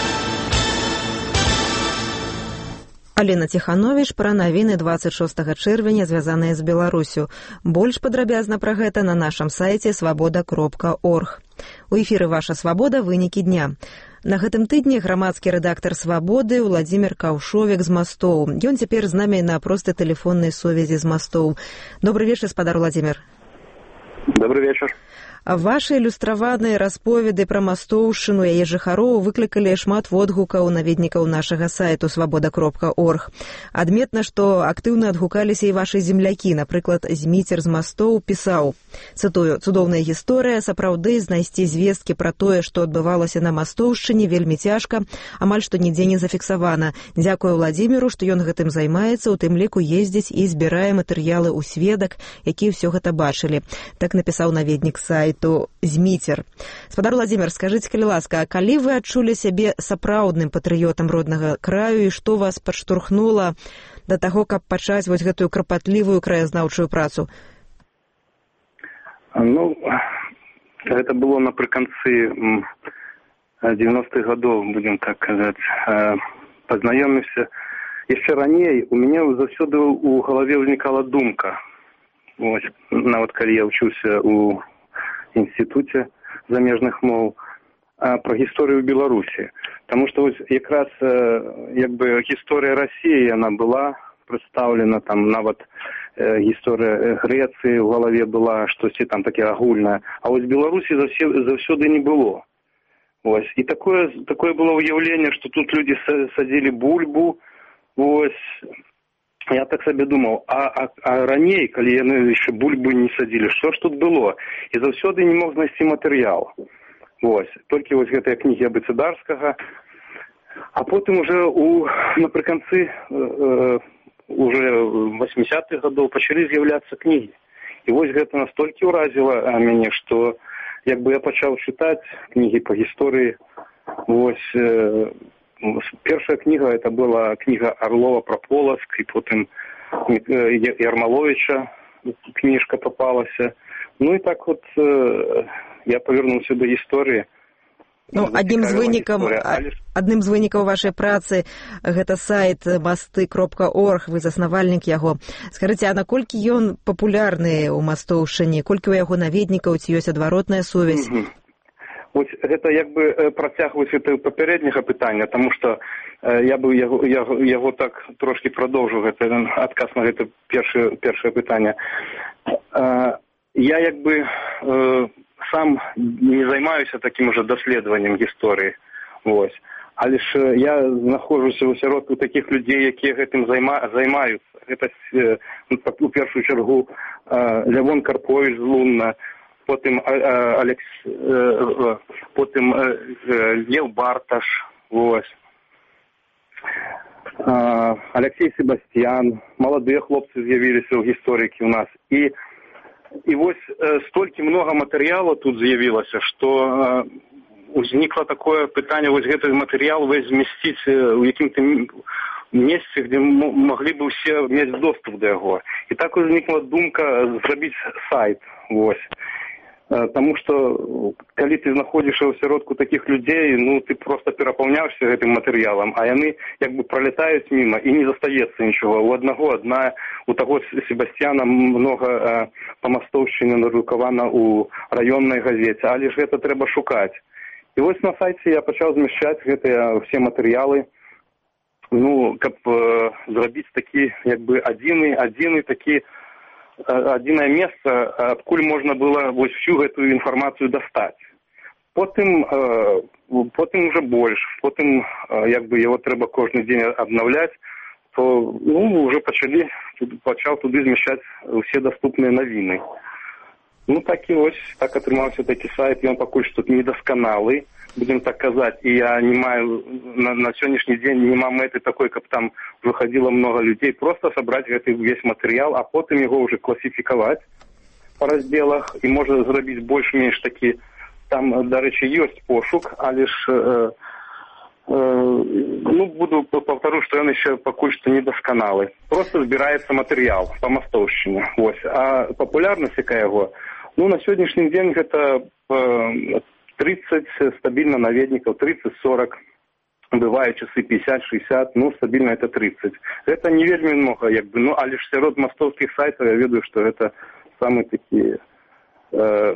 [SPEAKER 3] Алена Ціхановіч пра навіны дваццаць шостага чэрвеня, звязаныя з Беларусю. Больш падрабязна пра гэта на нашым сайце свабода кропка орг. У эфіры «Ваша свабода. Вынікі дня». На гэтым тыдні грамадскі рэдактар «Свабоды» Уладзімір Каўшовік з Мастоў. Ён цяпер з намі на простай тэлефоннай сувязі з Мастоў. Добры вечар, спадар Уладзімір.
[SPEAKER 4] Добрый вечар.
[SPEAKER 3] Ваши ілюстраваныя расповеды пра мастоўшчыну, яе жыхароў выклікалі шмат водгукаў наведнікаў нашага сайту свабода кропка орг. Адметна, што актыўна адгукаліся і вашы землякі. Напрыклад, Зміцер з Мастоў пісаў, цытую, «Цудоўная гісторыя, сапраўды знайсці звесткі пра тое, што адбывалася на Мастоўшчыне, вельмі цяжка, амаль што нідзе не зафіксавана. Дзякую Владзіміру, што ён гэтым займаецца, у тым ліку ездзіць і збірае матэрыялы ў сведак, якія ўсё гэта бачылі». Так напісаў наведнік сайта то Зміцер. Спадар Владзімір, скажыце, калі ласка, а калі вы адчулі сябе сапраўдным патрыётам роднага краю і што вас падштурхнула да таго, каб пачаць вось гэтую крапатлівую краязнаўчую працу?
[SPEAKER 4] Ну, гэта было напрыканцы девяностых гадоў, будем так казаць. Пазнаёміўся яшчэ раней, у мяне заўсёды ў галаве ўзнікала думка. Вось, нават калі я вучыўся ў інстытуце замежных моў, пра гісторыю Беларусі. Таму што вось якраз як бы гісторыя Расіі, яна была прадстаўлена, там нават гісторыя Грэцыі ў галаве была, штосьці там таке агульнае. А вось Беларусі заўсёды не было. Вось. І такое, такое было ўяўленне, што тут людзі садзілі бульбу. Вось. Я так сабе думаў, а, а, а раней, калі яны яшчэ бульбу не садзілі, што ж тут было? І заўсёды не мог знайсці матэрыял. Вось. Толькі вось гэтыя кнігі Абыцыдарскага. А потым уже у, напрыканцы э, уже восьмідзесятых гадоў пачалі з'яўляцца кнігі. І вось гэта настолькі ўразіла мяне, што як бы я пачаў чытаць кнігі па гісторыі. Вось... Э, Першая кніга, это была кніга Орлова про Полоцк, і потым Ярмаловича кніжка попалася. Ну і так вот я павернуўся да гісторыі.
[SPEAKER 3] Ну, адным з вынікаў, адным з вынікаў вашай працы гэта сайт масты кропка орг, вы заснавальнік яго. Скажыце, а наколькі ён папулярны ў Мастоўшчыне, колькі у яго наведнікаў, ці ёсць адваротная сувязь?
[SPEAKER 4] Mm-hmm. Вось гэта як бы працягваць гэта папярэдняга пытання, таму што э, я бы яго, яго, яго так трошкі прадоўжу гэта адказ на гэта першае, першае пытанне. Э, я як бы э, сам не займаюся такім уже даследаваннем гісторыі. Вось. Але ж я знаходжуся ў сяродку такіх людзей, якія гэтым займа, займаюцца. Гэта э, у першую чаргу э, Лявон Карповіч з Лунна, потым Алекс, потым Лев Барташ, вось. Алексей Себастьян, маладыя хлопцы з'явіліся ў гісторыкі ў нас. І, і вось столькі много матэрыялаў тут з'явілася, што узнікла такое пытанне, вось гэты матэрыял вось змясціць у якім-то месцы, где могли бы все мець доступ до яго. І так узнікла думка зрабіць сайт, вось. Таму што, калі ты знаходзішся ў сяродку такіх людзей, ну, ты просто перапаўняешься гэтым матэрыялам, а яны як бы пролетаюць міма і не застаецца нічого. У аднаго адна, у таго Себастьяна много памастовшчыны надрукавана ў раённай газеце, але ж гэта трэба шукаць. І вось на сайце я пачаў змяшчаць гэтыя ўсе матэрыялы, ну, каб э, зрабіць такі, як бы, адзіны, адзіны такі, адзінае месца, адкуль можна было вось всю гэтую інфармацыю дастаць. Потым, э, потым уже больш, потым, э, як бы, яго трэба кожны дзень абнаўляць, то, ну, уже пачалі, пачаў туды змяшчаць усе даступныя навіны. Ну, так і вось, так атрымаўся такі сайт, ён пакуль што недасканалы, будем так казаць, і я не маю, на, на сённяшні дзень нема мэты такой, каб там выходило много людей, просто собрать гэты весь матэрыял, а потым яго уже класіфікаваць по разделах, і можна зрабіць больш-менш такі, там, дарэчы, ёсць пошук, але ж, э, э, ну, буду, повторю, што ён еще пакуль што недасканалы. Просто збіраецца матэрыял па мастовшчыне, вось. А папулярнасць якая яго, ну, на сённяшні дзень гэта э, тридцать стабильно наведников, тридцать-сорок, бывает часы пятьдесят-шестьдесят, ну, стабильно это тридцать. Это не вельмі много, як бы, ну, а лишь сярод мастовских сайтов я ведаю, что это самые такие э,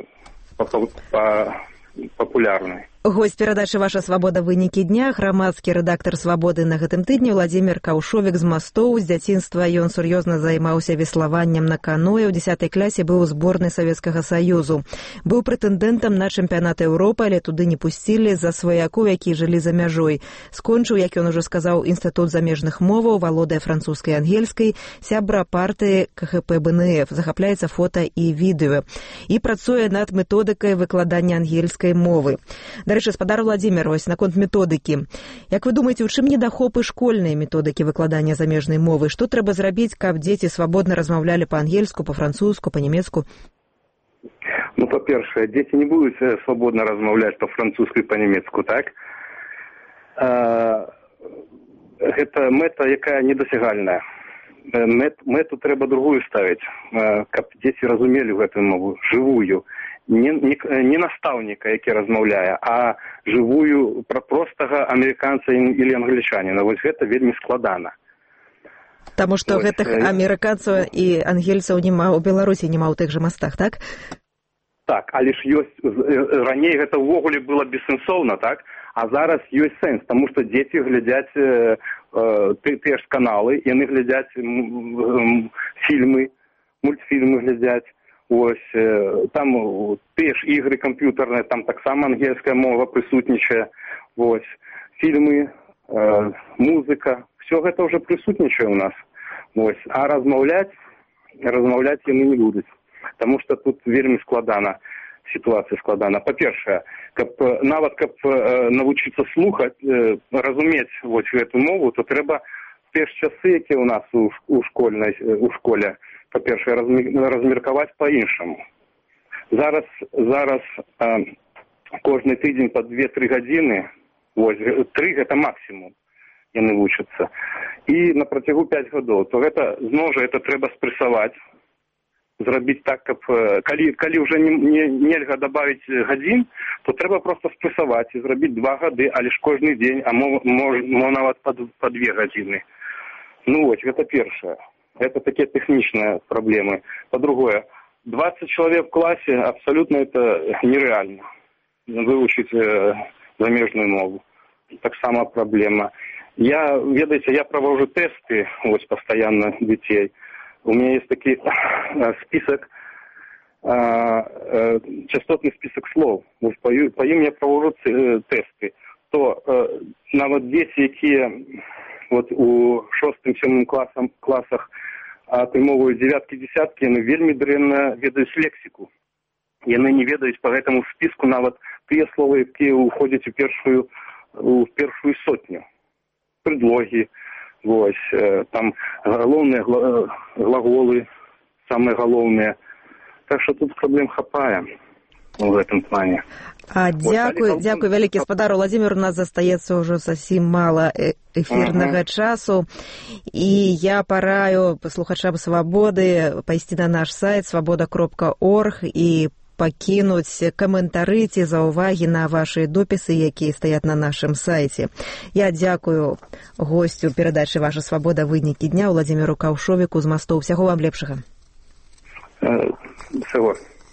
[SPEAKER 4] популярные.
[SPEAKER 3] Гость перадачы «Ваша свабода. Вынікі дня», грамадскі рэдактар «Свабоды» на гэтым тыдні Владзімір Каўшовік з Мастоў. З дзяцінства ён сур'ёзна займаўся веславаннем на каноэ. У дзясятай класе быў у зборнай Савецкага Саюзу. Быў прэтэндэнтам на чэмпіянат Еўропы, але туды не пусцілі з-за сваякоў, якія жылі за мяжой. Скончыў, як ён ужо сказаў, інстытут замежных моваў, валодае французскай і ангельскай, сябра партыі ка гэ пэ бэ эн эф, захапляецца фота і відэо. І працуе над методыкай выкладання ангельскай мовы. Дарэчы, спадар Владзімір, вось наконт методыкі. Як вы думаеце, у чым недахопы школьнай методыкі выкладання замежнай мовы? Што трэба зрабіць, каб дзеці свабодна размаўлялі па-ангельску, па-французску, па-нямецку?
[SPEAKER 4] Ну, па-першае, дзеці не будуць свабодна размаўляць па-французску і па-нямецку, так? А, гэта мэта, якая недасягальная. Мэт, мэту трэба другую ставіць, каб дзеці разумелі гэтую мову, жывую. Не, не, не настаўніка, які размаўляе, а жывую пра простага амерыканца или англічаніна. Вось гэта вельмі складана.
[SPEAKER 3] Таму што Вось, гэтых амерыканцаў і ангельцаў нема ў Беларусі, нема ў тых жа мастах, так?
[SPEAKER 4] Так, але ж ёсць, раней гэта ўвогуле было бессэнсоўна, так? А зараз ёсць сэнс, таму што дзеці глядзяць э, э, тыя ж каналы, яны глядзяць э, фільмы, мультфільмы глядзяць. Ось, там тыя ж ігры камп'ютарныя, там таксама ангельская мова прысутнічае. Ось, фільмы, э, музыка, все гэта ўжо прысутнічае ў нас. Ось, а размаўляць, размаўляць яны не будуць, таму што тут вельмі складана, сітуацыя складана. Па-першае, каб нават каб э, навучыцца слухаць, э, разумець вось гэту мову, то трэба тыя ж часы, якія ў нас у, у школьнай, у школе, па-першае, размеркаваць па-іншаму. Зараз, зараз э, кожны тыдзень па две-тры гадзіны, вось, тры гэта максімум, яны вучацца. І на працягу пяць гадоў, то гэта, зноў жа, это трэба спрэсаваць, зрабіць так, каб, калі, калі ўжэ не, не, нельга дабавіць гадзін, то трэба проста спрэсаваць і зрабіць два гады, але ж кожны дзень, а мо, мо, мо нават па, па две гадзіны. Ну вось, гэта першае. Это такие техничные проблемы. По-другое, двадцать человек в классе абсолютно это нереально. Выучить э, замежную мову. Так само проблема. Я, ведаете, я провожу тесты вот, постоянно детей. У меня есть такой э, список, э, э, частотный список слов. Вот, по, по им я провожу э, тесты. То э, на вот дети, які вот у шостым-сёмым класам, класах атрымоўваюць дзевяткі-дзесяткі, яны вельмі дрэнна ведаюць лексіку. яны не ведаюць по гэтаму спіску нават тыя словы, якія ўходзяць у першую у першую сотню. Предлогі, вось, там галоўныя глаголы, самыя галоўныя. Так што тут праблем хапае у гэтым плане.
[SPEAKER 3] А дзякуй, дзякуй вялікі спадар Владзімир, у нас застаецца ўжо зусім мала эфірнага uh-huh. часу, і я параю слухачам Свабоды пайсці на наш сайт свабода кропка орг і пакінуць каментары ці заўвагі на вашы допісы, якія стаят на нашым сайце. Я дзякую госцю перадачы «Ваша свабода. Вынікі дня» Владзіміру Каўшовіку з Мастоў. Усяго вам лепшага.
[SPEAKER 4] Всего.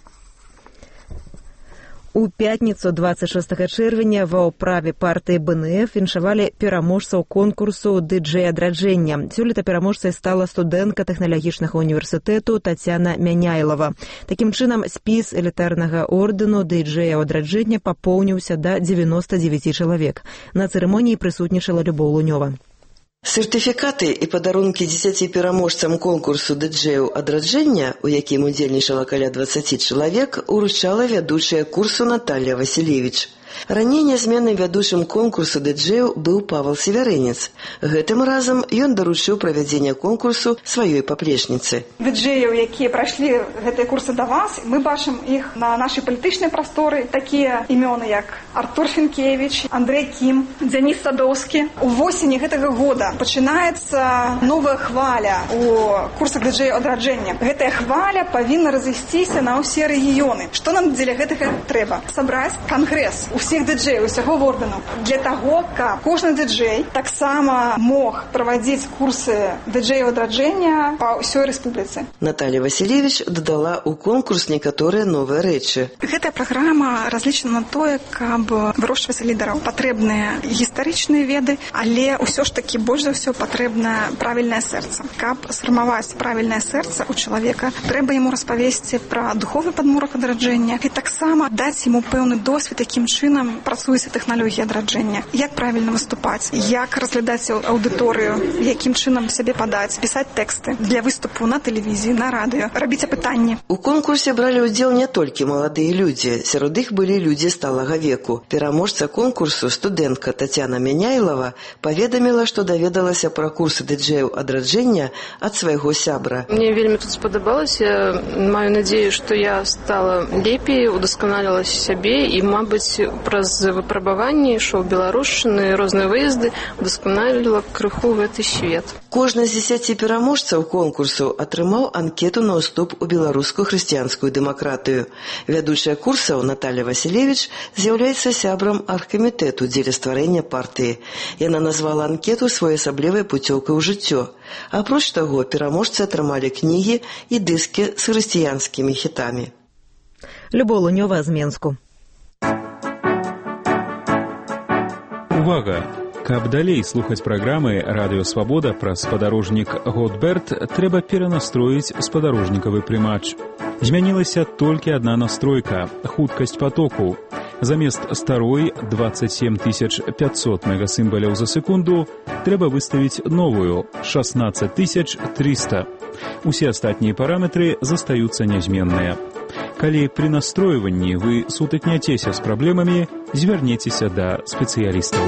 [SPEAKER 3] У пятніцу двадцать шестого чэрвеня ва ўправе партыі бэ эн эф віншавалі пераможцаў конкурсу ды-джэй адраджэння. Сёлета пераможцай стала студэнтка тэхналагічнага універсітэту Тацяна Мяняйлава. Такім чынам, спіс элітарнага ордэну ды-джэя адраджэння папоўніўся да дзевяноста дзевяці чалавек. На цырымоніі прысутнічала Любоў Лунёва.
[SPEAKER 5] Сертыфікаты і падарункі дзесяці пераможцам конкурсу ды-джэяў адраджэння, у якім удзельнічала каля дваццаці чалавек, уручала вядучая курсу Наталья Васілевіч. Раней нязменным вядучым конкурсу ды-джэяў быў Павел Севярынец. Гэтым разам ён даручыў правядзенне конкурсу сваёй паплечніцы.
[SPEAKER 6] Ды-джэяў, якія прайшлі гэтыя курсы да вас, мы бачым іх на нашай палітычнай прасторы. Такія імёны, як Артур Фінкевіч, Андрэй Кім, Дзяніс Садоўскі. У восені гэтага года пачынаецца новая хваля у курсах ды-джэяў адраджэння. Гэтая хваля павінна разысціся на ўсе рэгіёны. Што нам дзеля гэтага трэба? Сабраць кангрэс усіх ды-джэяў, усяго ордэну. Для таго, каб кожны ды-джэй таксама мог правадзіць курсы ды-джэяў адраджэння па ўсёй рэспубліцы.
[SPEAKER 5] Наталья Васілевіч дадала ў конкурс некаторыя новыя рэчы.
[SPEAKER 6] Гэтая праграма разлічана на тое, каб вырошчваць лідараў. Патрэбныя гістарычныя веды, але ўсё ж такі больш за ўсё патрэбна правільнае сэрца. Каб сфармаваць правільнае сэрца ў чалавека, трэба яму распавесці пра духовны падмурак адраджэння і таксама даць яму пэўны досвед, якім чынам працуецца тэхналогія адраджэння. Як правільна выступаць, як разглядаць аўдыторыю, якім чынам сябе падаць, пісаць тэксты для выступу на тэлевізіі, на радыё, рабіць апытанні.
[SPEAKER 5] У конкурсе бралі ўдзел не толькі маладыя людзі, сярод іх былі людзі сталага веку. Пераможца конкурсу, студэнтка Тацяна Мяняйлава, паведаміла, што даведалася пра курсы ды-джэяў адраджэння ад свайго сябра.
[SPEAKER 8] Мне вельмі тут спадабалася. Маю надзею, што я стала лепей, удасканаліла сябе і, мабыць, праз выпрабаванні шоу-беларушчыны, розныя выезды удасканаліла крыху гэты свет.
[SPEAKER 5] Кожны з дзесяці пераможцаў конкурсу атрымаў анкету на ўступ у беларускую хрысціянскую дэмакратыю. Вядучая курсаў Наталья Васілевіч з'яўляецца сябрам аргкамітэту дзеля стварэння партыі. Яна назвала анкету своеасаблівай пуцёўкай у жыццё. Апроч таго, пераможцы атрымалі кнігі і дыскі з хрысціянскімі хітамі.
[SPEAKER 3] Любоў Лунёва з Менску.
[SPEAKER 9] Увага! Каб далей слухаць праграмы «Радыё Свабода» праз спадарожнік «Готберт», трэба перанастроіць спадарожнікавы прымач. Змянілася толькі адна настройка – хуткасць патоку. Замест старой двадцать семь тысяч пятьсот мегасімбаляў за секунду трэба выставіць новую – шестнадцать тысяч триста. Усе астатнія параметры застаюцца нязменныя. Калі пры настройванні вы сутыкняцеся з праблемамі, звярніцеся да спецыялістаў.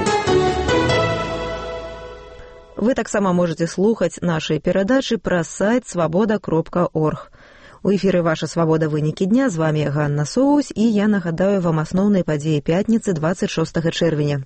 [SPEAKER 3] Вы таксама можете слухаць нашыя перадачы праз сайт свабода кропка орг. У эфіры «Ваша свабода. Вынікі дня». З вами Ганна Соусь, і я нагадаю вам асноўныя падзеі пятніцы двадцать шестого чэрвеня.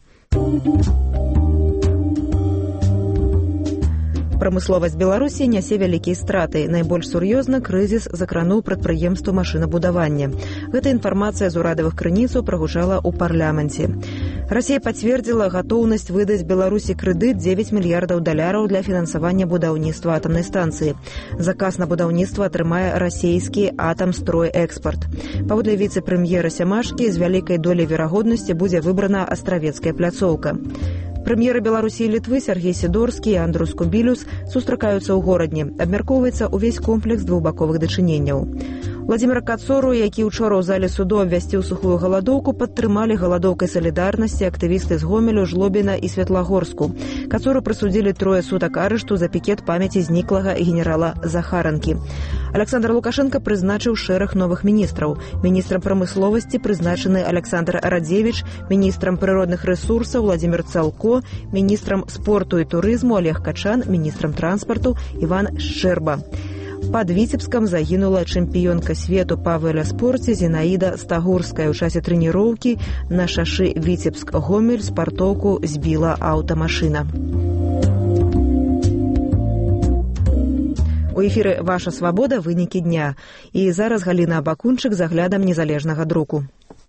[SPEAKER 3] Прамысловасць Беларусі нясе вялікія страты. Найбольш сур'ёзна крызіс закрануў прадпрыемствы машынабудавання. Гэта інфармацыя з урадавых крыніцаў прагучала ў парламенце. Расія пацвердзіла гатоўнасць выдаць Беларусі крэдыт дзевяць мільярдаў даляраў для фінансавання будаўніцтва атамнай станцыі. Заказ на будаўніцтва атрымае расійскі «Атамстройэкспарт». Паводле віцэ-прэм'ера Сямашкі, з вялікай доляй верагоднасці будзе выбрана астравецкая пляцоўка. Прэм'еры Беларусі і Літвы Сергей Сідорскі і Андрус Кубілюс сустракаюцца ў горадні. Абмяркоўваецца ўвесь комплекс двухбаковых дачыненняў. Владзіміра Кацору, які ўчора ў зале суду абвясціў сухую галадоўку, падтрымалі галадоўкай салідарнасці актывісты з Гомелю, Жлобіна і Светлагорску. Кацору прысудзілі трое сутак арышту за пікет памяці зніклага генерала Захаранкі. Александр Лукашенко прызначыў шэраг новых міністраў. Міністрам прамысловасці прызначаны Александр Радзевіч, міністрам прыродных рэсурсаў Владзімір Цалко, міністрам спорту і турызму Олег Качан, міністрам транспарту Іван Шчэрба. Пад Віцебскам загінула чэмпіёнка свету па веласпорце Зінаіда Стагурская. У часе трэніроўкі на шашы Віцебск-Гомель спартоўку збіла аўтамашына. У эфіры «Ваша свабода. Вынікі дня». І зараз Галіна Абакунчык з аглядам незалежнага друку.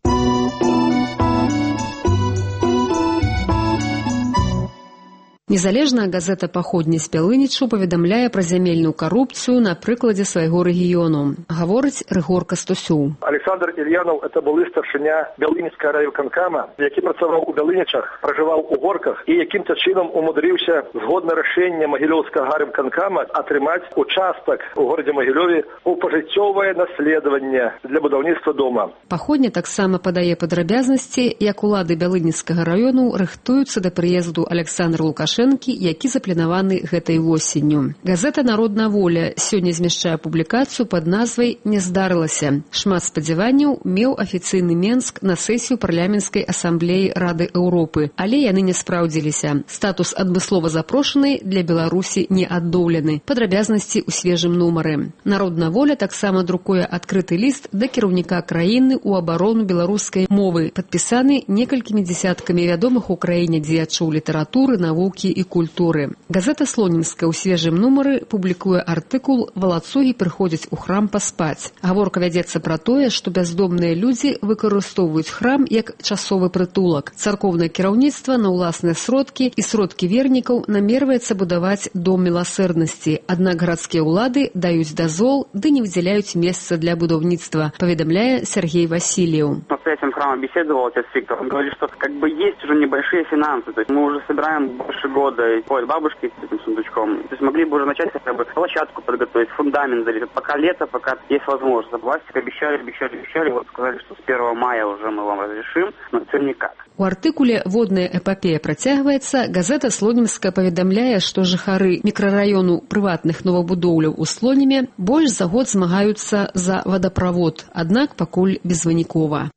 [SPEAKER 1] Незалежная газета «Паходні з Пялыніччу» паведамляе пра зямельную карупцыю на прыкладзе свайго рэгіёну. Гаворыць Рыгор Кастусюў.
[SPEAKER 7] Александр Ільянов – это былы старшыня Бялынічскага райвыканкама, які працаваў у Бялынічах, пражываў у Горках і якім-то чынам умудрыўся, згодна рашэння Магілёўскага райвыканкама, атрымаць участак у горадзе Магілёве у пажыццёвае наследаванне для будаўніцтва дома.
[SPEAKER 1] Паходня таксама падае падрабязнасці, як улады Бялынічскага раёну рыхтуюцца да прыезду Александра Лукашенка, які запланаваны гэтай восенню. Газета «Народная воля» сёння змяшчае публікацыю пад назвай «Не здарылася». Шмат спадзяванняў меў афіцыйны Менск на сесію парламенцкай асамблеі Рады Еўропы, але яны не спраўдзіліся. Статус адмыслова запрошанай для Беларусі не адноўлены. Падрабязнасці ў свежым нумары. «Народная воля» таксама друкуе адкрыты ліст да кіраўніка краіны ў абарону беларускай мовы, падпісаны некалькімі дзясяткамі вядомых у краіне дзеячоў літаратуры, навукі і культуры. Газета «Слонімская» ў свежым нумары публікуе артыкул «Валацугі прыходзяць у храм паспаць». Гаворка вядзецца пра тое, што бяздомныя людзі выкарыстоўваюць храм як часовы прытулак. Царкоўнае кіраўніцтва на ўласныя сродкі і сродкі вернікаў намерваецца будаваць дом міласэрнасці, аднак гарадскія ўлады даюць дазвол, ды не выдзяляюць месца для будаўніцтва, паведамляе Сергей Васильев.
[SPEAKER 10] Настоятелем храма беседовал отец Виктор. Он говорит, что как бы есть уже небольшие финансы, то есть мы уже собираем больше года ходят бабушки с этим сундучком. То есть могли бы уже начать хотя бы площадку подготовить, фундамент залить. Пока лето, пока есть возможность. Пластик обещали, обещали, обещали. Вот сказали, что с первого мая уже мы вам разрешим, но все никак.
[SPEAKER 1] У артыкуле «Водная эпопея» працягваецца. Газета «Слонімская» паведамляе, што жыхары мікрараёну прыватных новабудоўляў у Слоніме больш за год змагаюцца за вадаправод, аднак пакуль безвынікова.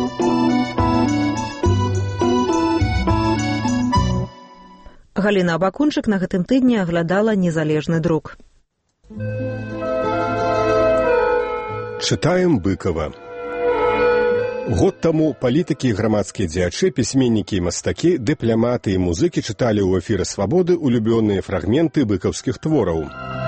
[SPEAKER 3] Галіна Абакунчык на гэтым тыдні аглядала незалежны друк.
[SPEAKER 19] Чытаем Быкова. Год таму палітыкі, грамадскія дзеячы, пісьменнікі і мастакі, дыпламаты і музыкі чыталі ў эфіры «Свабоды» улюбёныя фрагменты быкаўскіх твораў.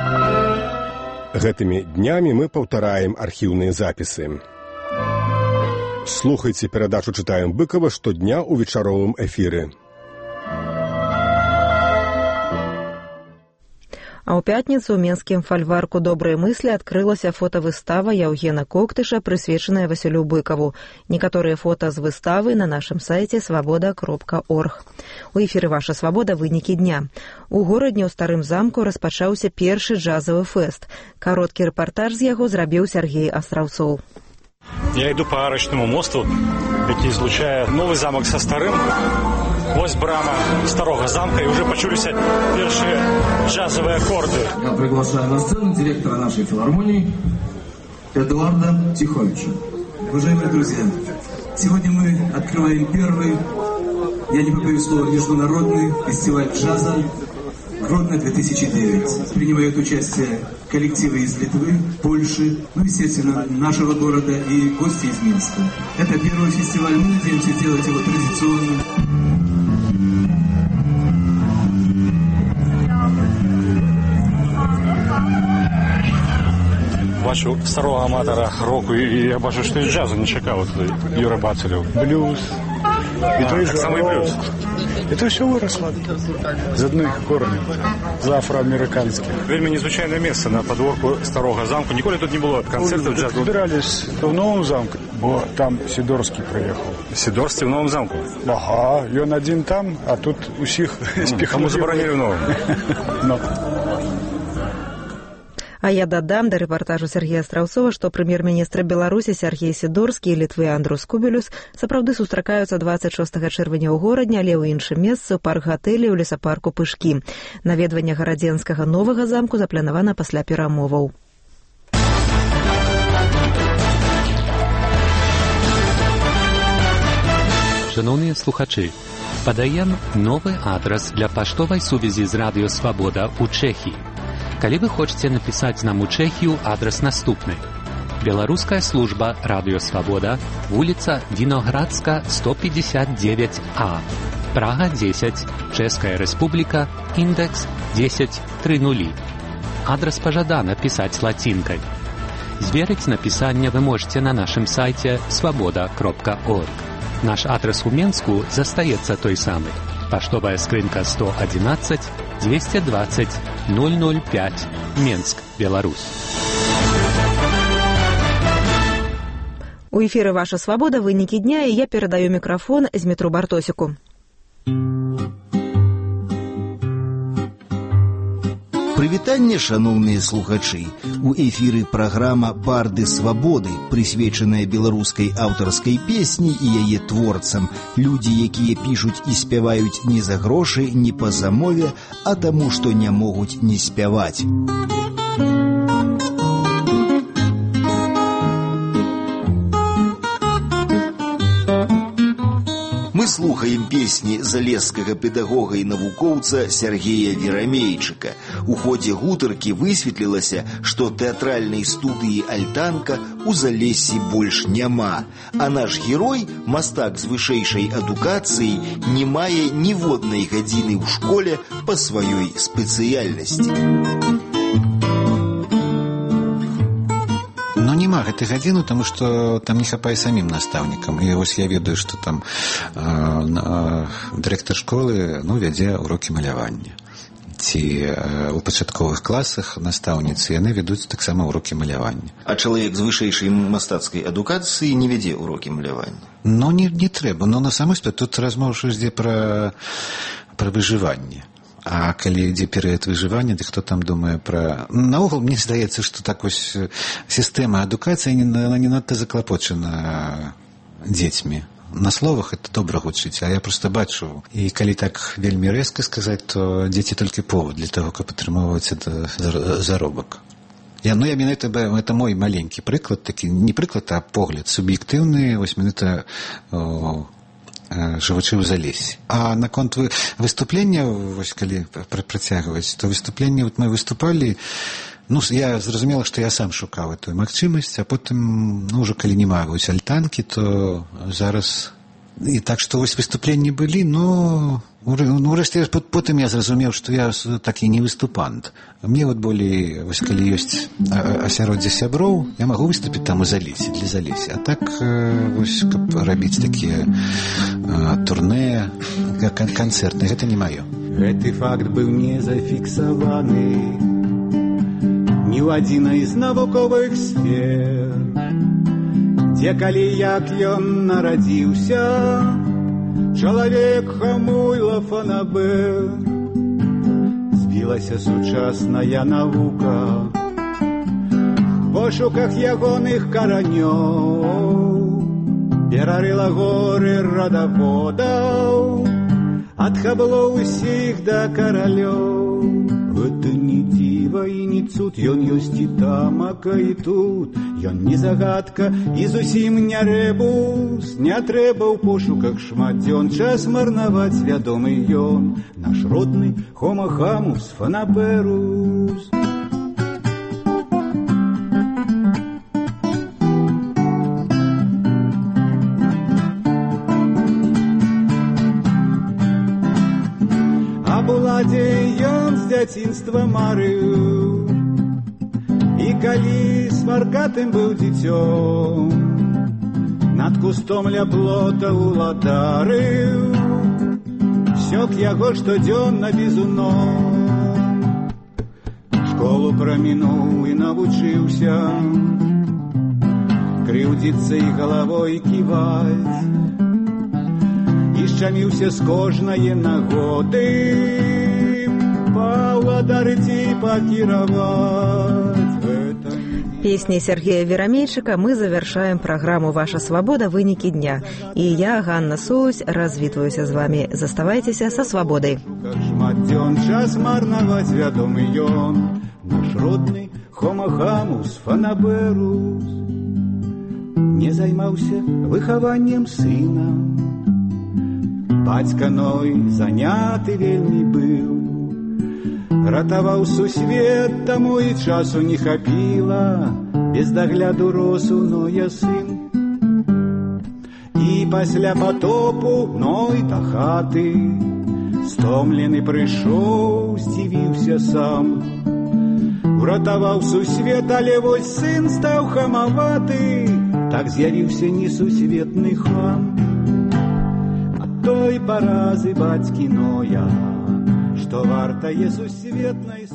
[SPEAKER 19] Гэтымі днямі мы паўтараем архіўныя запісы. Слухайце перадачу «Чытаем Быкова» штодня ў вечаровым эфіры.
[SPEAKER 3] А ў пятніцу ў менскім фальварку «Добрыя мыслі» адкрылася фотавыстава Яўгена Коктыша, прысвечаная Васілю Быкаву. Некаторыя фота з выставы на нашым сайце свабода кропка орг. У эфіры «Ваша свабода. Вынікі дня». У горадні ў Старым замку распачаўся першы джазавы фэст. Кароткі рэпартаж з яго зрабіў Сергей Астраўцоў.
[SPEAKER 11] Я иду по арочному мосту, який злучае новый замок со старым. Вось брама старого замка, и уже почуліся першие джазовые аккорды.
[SPEAKER 12] Я приглашаю на сцену директора нашей филармонии Эдуарда Тиховича. Уважаемые друзья, сегодня мы открываем первый, я не побоюсь слова, международный фестиваль джаза «Гродно-две тысячи девять». Принимают участие коллективы из Литвы, Польши, ну, естественно, нашего города и гости из Минска. Это первый фестиваль, мы надеемся делать его традиционным.
[SPEAKER 11] Бачу старого аматора року, і я бачу, що і джазу не чекав Юра Бацелев. Блюз.
[SPEAKER 12] И то
[SPEAKER 11] так само и блюз.
[SPEAKER 12] Это все выросло из одних корней, за афроамериканских.
[SPEAKER 11] Вельми незвичайне місце на подворку старого замку. Ніколи тут не було концертів джазу.
[SPEAKER 12] Збирались в Новому замку, бо там Сидорський приїхав.
[SPEAKER 11] Сидорський в Новому замку?
[SPEAKER 12] Ага, він один там, а тут усіх спіхнули.
[SPEAKER 11] Кому заборонили в Новому?
[SPEAKER 3] А я дадам да рэпартажу Сергея Страусова, што прэм'ер-міністр Беларусі Сергей Сідорскі і Літвы Андрус Кубелюс сапраўды сустракаюцца дваццаць шостага чэрвеня ў горадні, але ў іншым месцы ў парк-гатэлі ў лесапарку Пышкі. Наведванне гарадзенскага новага замку запланавана пасля перамоваў.
[SPEAKER 13] Шановні слухачі, подаем новый адрес для поштовой сувязі з Радио Свобода у Чехии. Коли вы хотите написать нам у Чехию, адрес наступный. Белорусская служба Радио Свобода, улица Виноградска, сто пятьдесят девять А, Прага десять, Чешская Республика, индекс десять тридцать. Адрес пожадано писать латинкой. Зверить написание вы можете на нашем сайте свобода точка орг. Наш адрес у Менску застаецца той самый. Поштовая скрынка сто одиннадцать двести двадцать ноль ноль пять, Менск, Беларусь.
[SPEAKER 3] У эфіры «Ваша свобода», вынікі дня, і я перадаю мікрафон Змітру Бартосіку.
[SPEAKER 14] Прывітанне, шаноўныя слухачы. У эфіры праграма «Барды свабоды», прысвечаная беларускай аўтарскай песні і яе творцам. Людзі, якія пішуць і спяваюць не за грошы, не па замове, а таму, што не могуць не спяваць. Мы слухаем песні залесскага педагога і навукоўца Сергея Верамейчыка. У ходзе гутаркі высветлілася, што тэатральнай студыі «Альтанка» у Залессі больш няма, а наш герой, мастак з вышэйшай адукацыяй, не мае ніводнай гадзіны ў школе па сваёй спецыяльнасці.
[SPEAKER 15] Ну, няма гэтай гадзіну, таму што там не хапае самім настаўнікам. І вось я ведаю, што там э, э, дырэктар школы ну, вядзе урокі малявання. Ці э, у пачатковых класах настаўніцы яны вядуць таксама урокі малявання.
[SPEAKER 14] А чалавек з вышэйшай мастацкай адукацыі не вядзе урокі малявання?
[SPEAKER 15] Ну, не, не трэба. Но на самой справе тут размова ідзе пра, пра выжыванне. А калі ідзе перыяд выжывання, дык хто там думае пра... Наогул, мне здаецца, што так вось сістэма адукацыі не, не надта заклапочана дзецьмі. На словах это добра гучыць, а я проста бачу. І калі так вельмі рэзка сказаць, то дзеці толькі повод для того, каб атрымоўваць заробак. Я, ну, я менавіта, это мой маленькі прыклад, такі, не прыклад, а погляд суб'ектыўны, вось менавіта жывучы ў Залесі. А наконт вы, выступлення, вось калі працягваць, то выступленне, вот мы выступалі, ну, я зразумела, што я сам шукаў эту магчымасць, а потым, ну, ўжо калі не магуць альтанкі, то зараз... І так што вось выступленні былі, но ну, урэшце, потым я зразумеў, што я такі не выступант. Мне вот болей, вось калі ёсць асяроддзе сяброў, я магу выступіць там у Залесе, для Залесі. А так, вось, каб рабіць такія турнэ, канцэртны, гэта не маё.
[SPEAKER 16] Гэты факт быў не зафіксаваны ні ў адзінай з навуковых сфер. Дзе калі як ён нарадзіўся, чалавек хамуйла фанабэр. Збілася сучасная навука в пошуках ягоных каранёў, перарыла горы радаводаў, ад хаблоў усіх да каралёў. Гэта не дзіва і не цуд, ён ёсць і там, ака і тут. Ён не загадка і зусім не рэбус. Не трэба ў пошуках шмат дзён, час марнаваць, вядомы ён, наш родны Homo Hamus Fanaberus. Аб уладзе ён з дзяцінства марыў, і калі сваргатым быў дзіцём, над кустом ля плота уладарыў, сёк яго штодзённа бізуном. Школу прамінуў і навучыўся крыўдзіцца і галавой ківаць, і шчаміўся з кожнае нагоды паўладарыць і пакіраваць.
[SPEAKER 3] Песней Сергея Верамейчыка мы завершаем программу «Ваша свобода. Выники дня». И я, Ганна Соусь, развітваюся з вами. Заставайтеся со свободой.
[SPEAKER 16] Шмат час марновать вядомы ён, наш родны Homo Hamus Fanaberus не займаўся выхаваннем сына. Бацька Ной заняты вельмі быў, ратаваў сусвет, таму і часу не хапіла, без дагляду рос у Ноя сын. І пасля потопу Ной да хаты стомлены прыйшоў, здзівіўся сам. Уратаваў сусвет, але вось сын стаў хамаваты, так з'явіўся несусветны хам. Ад той паразы бацькі Ноя, што вартае сусветнай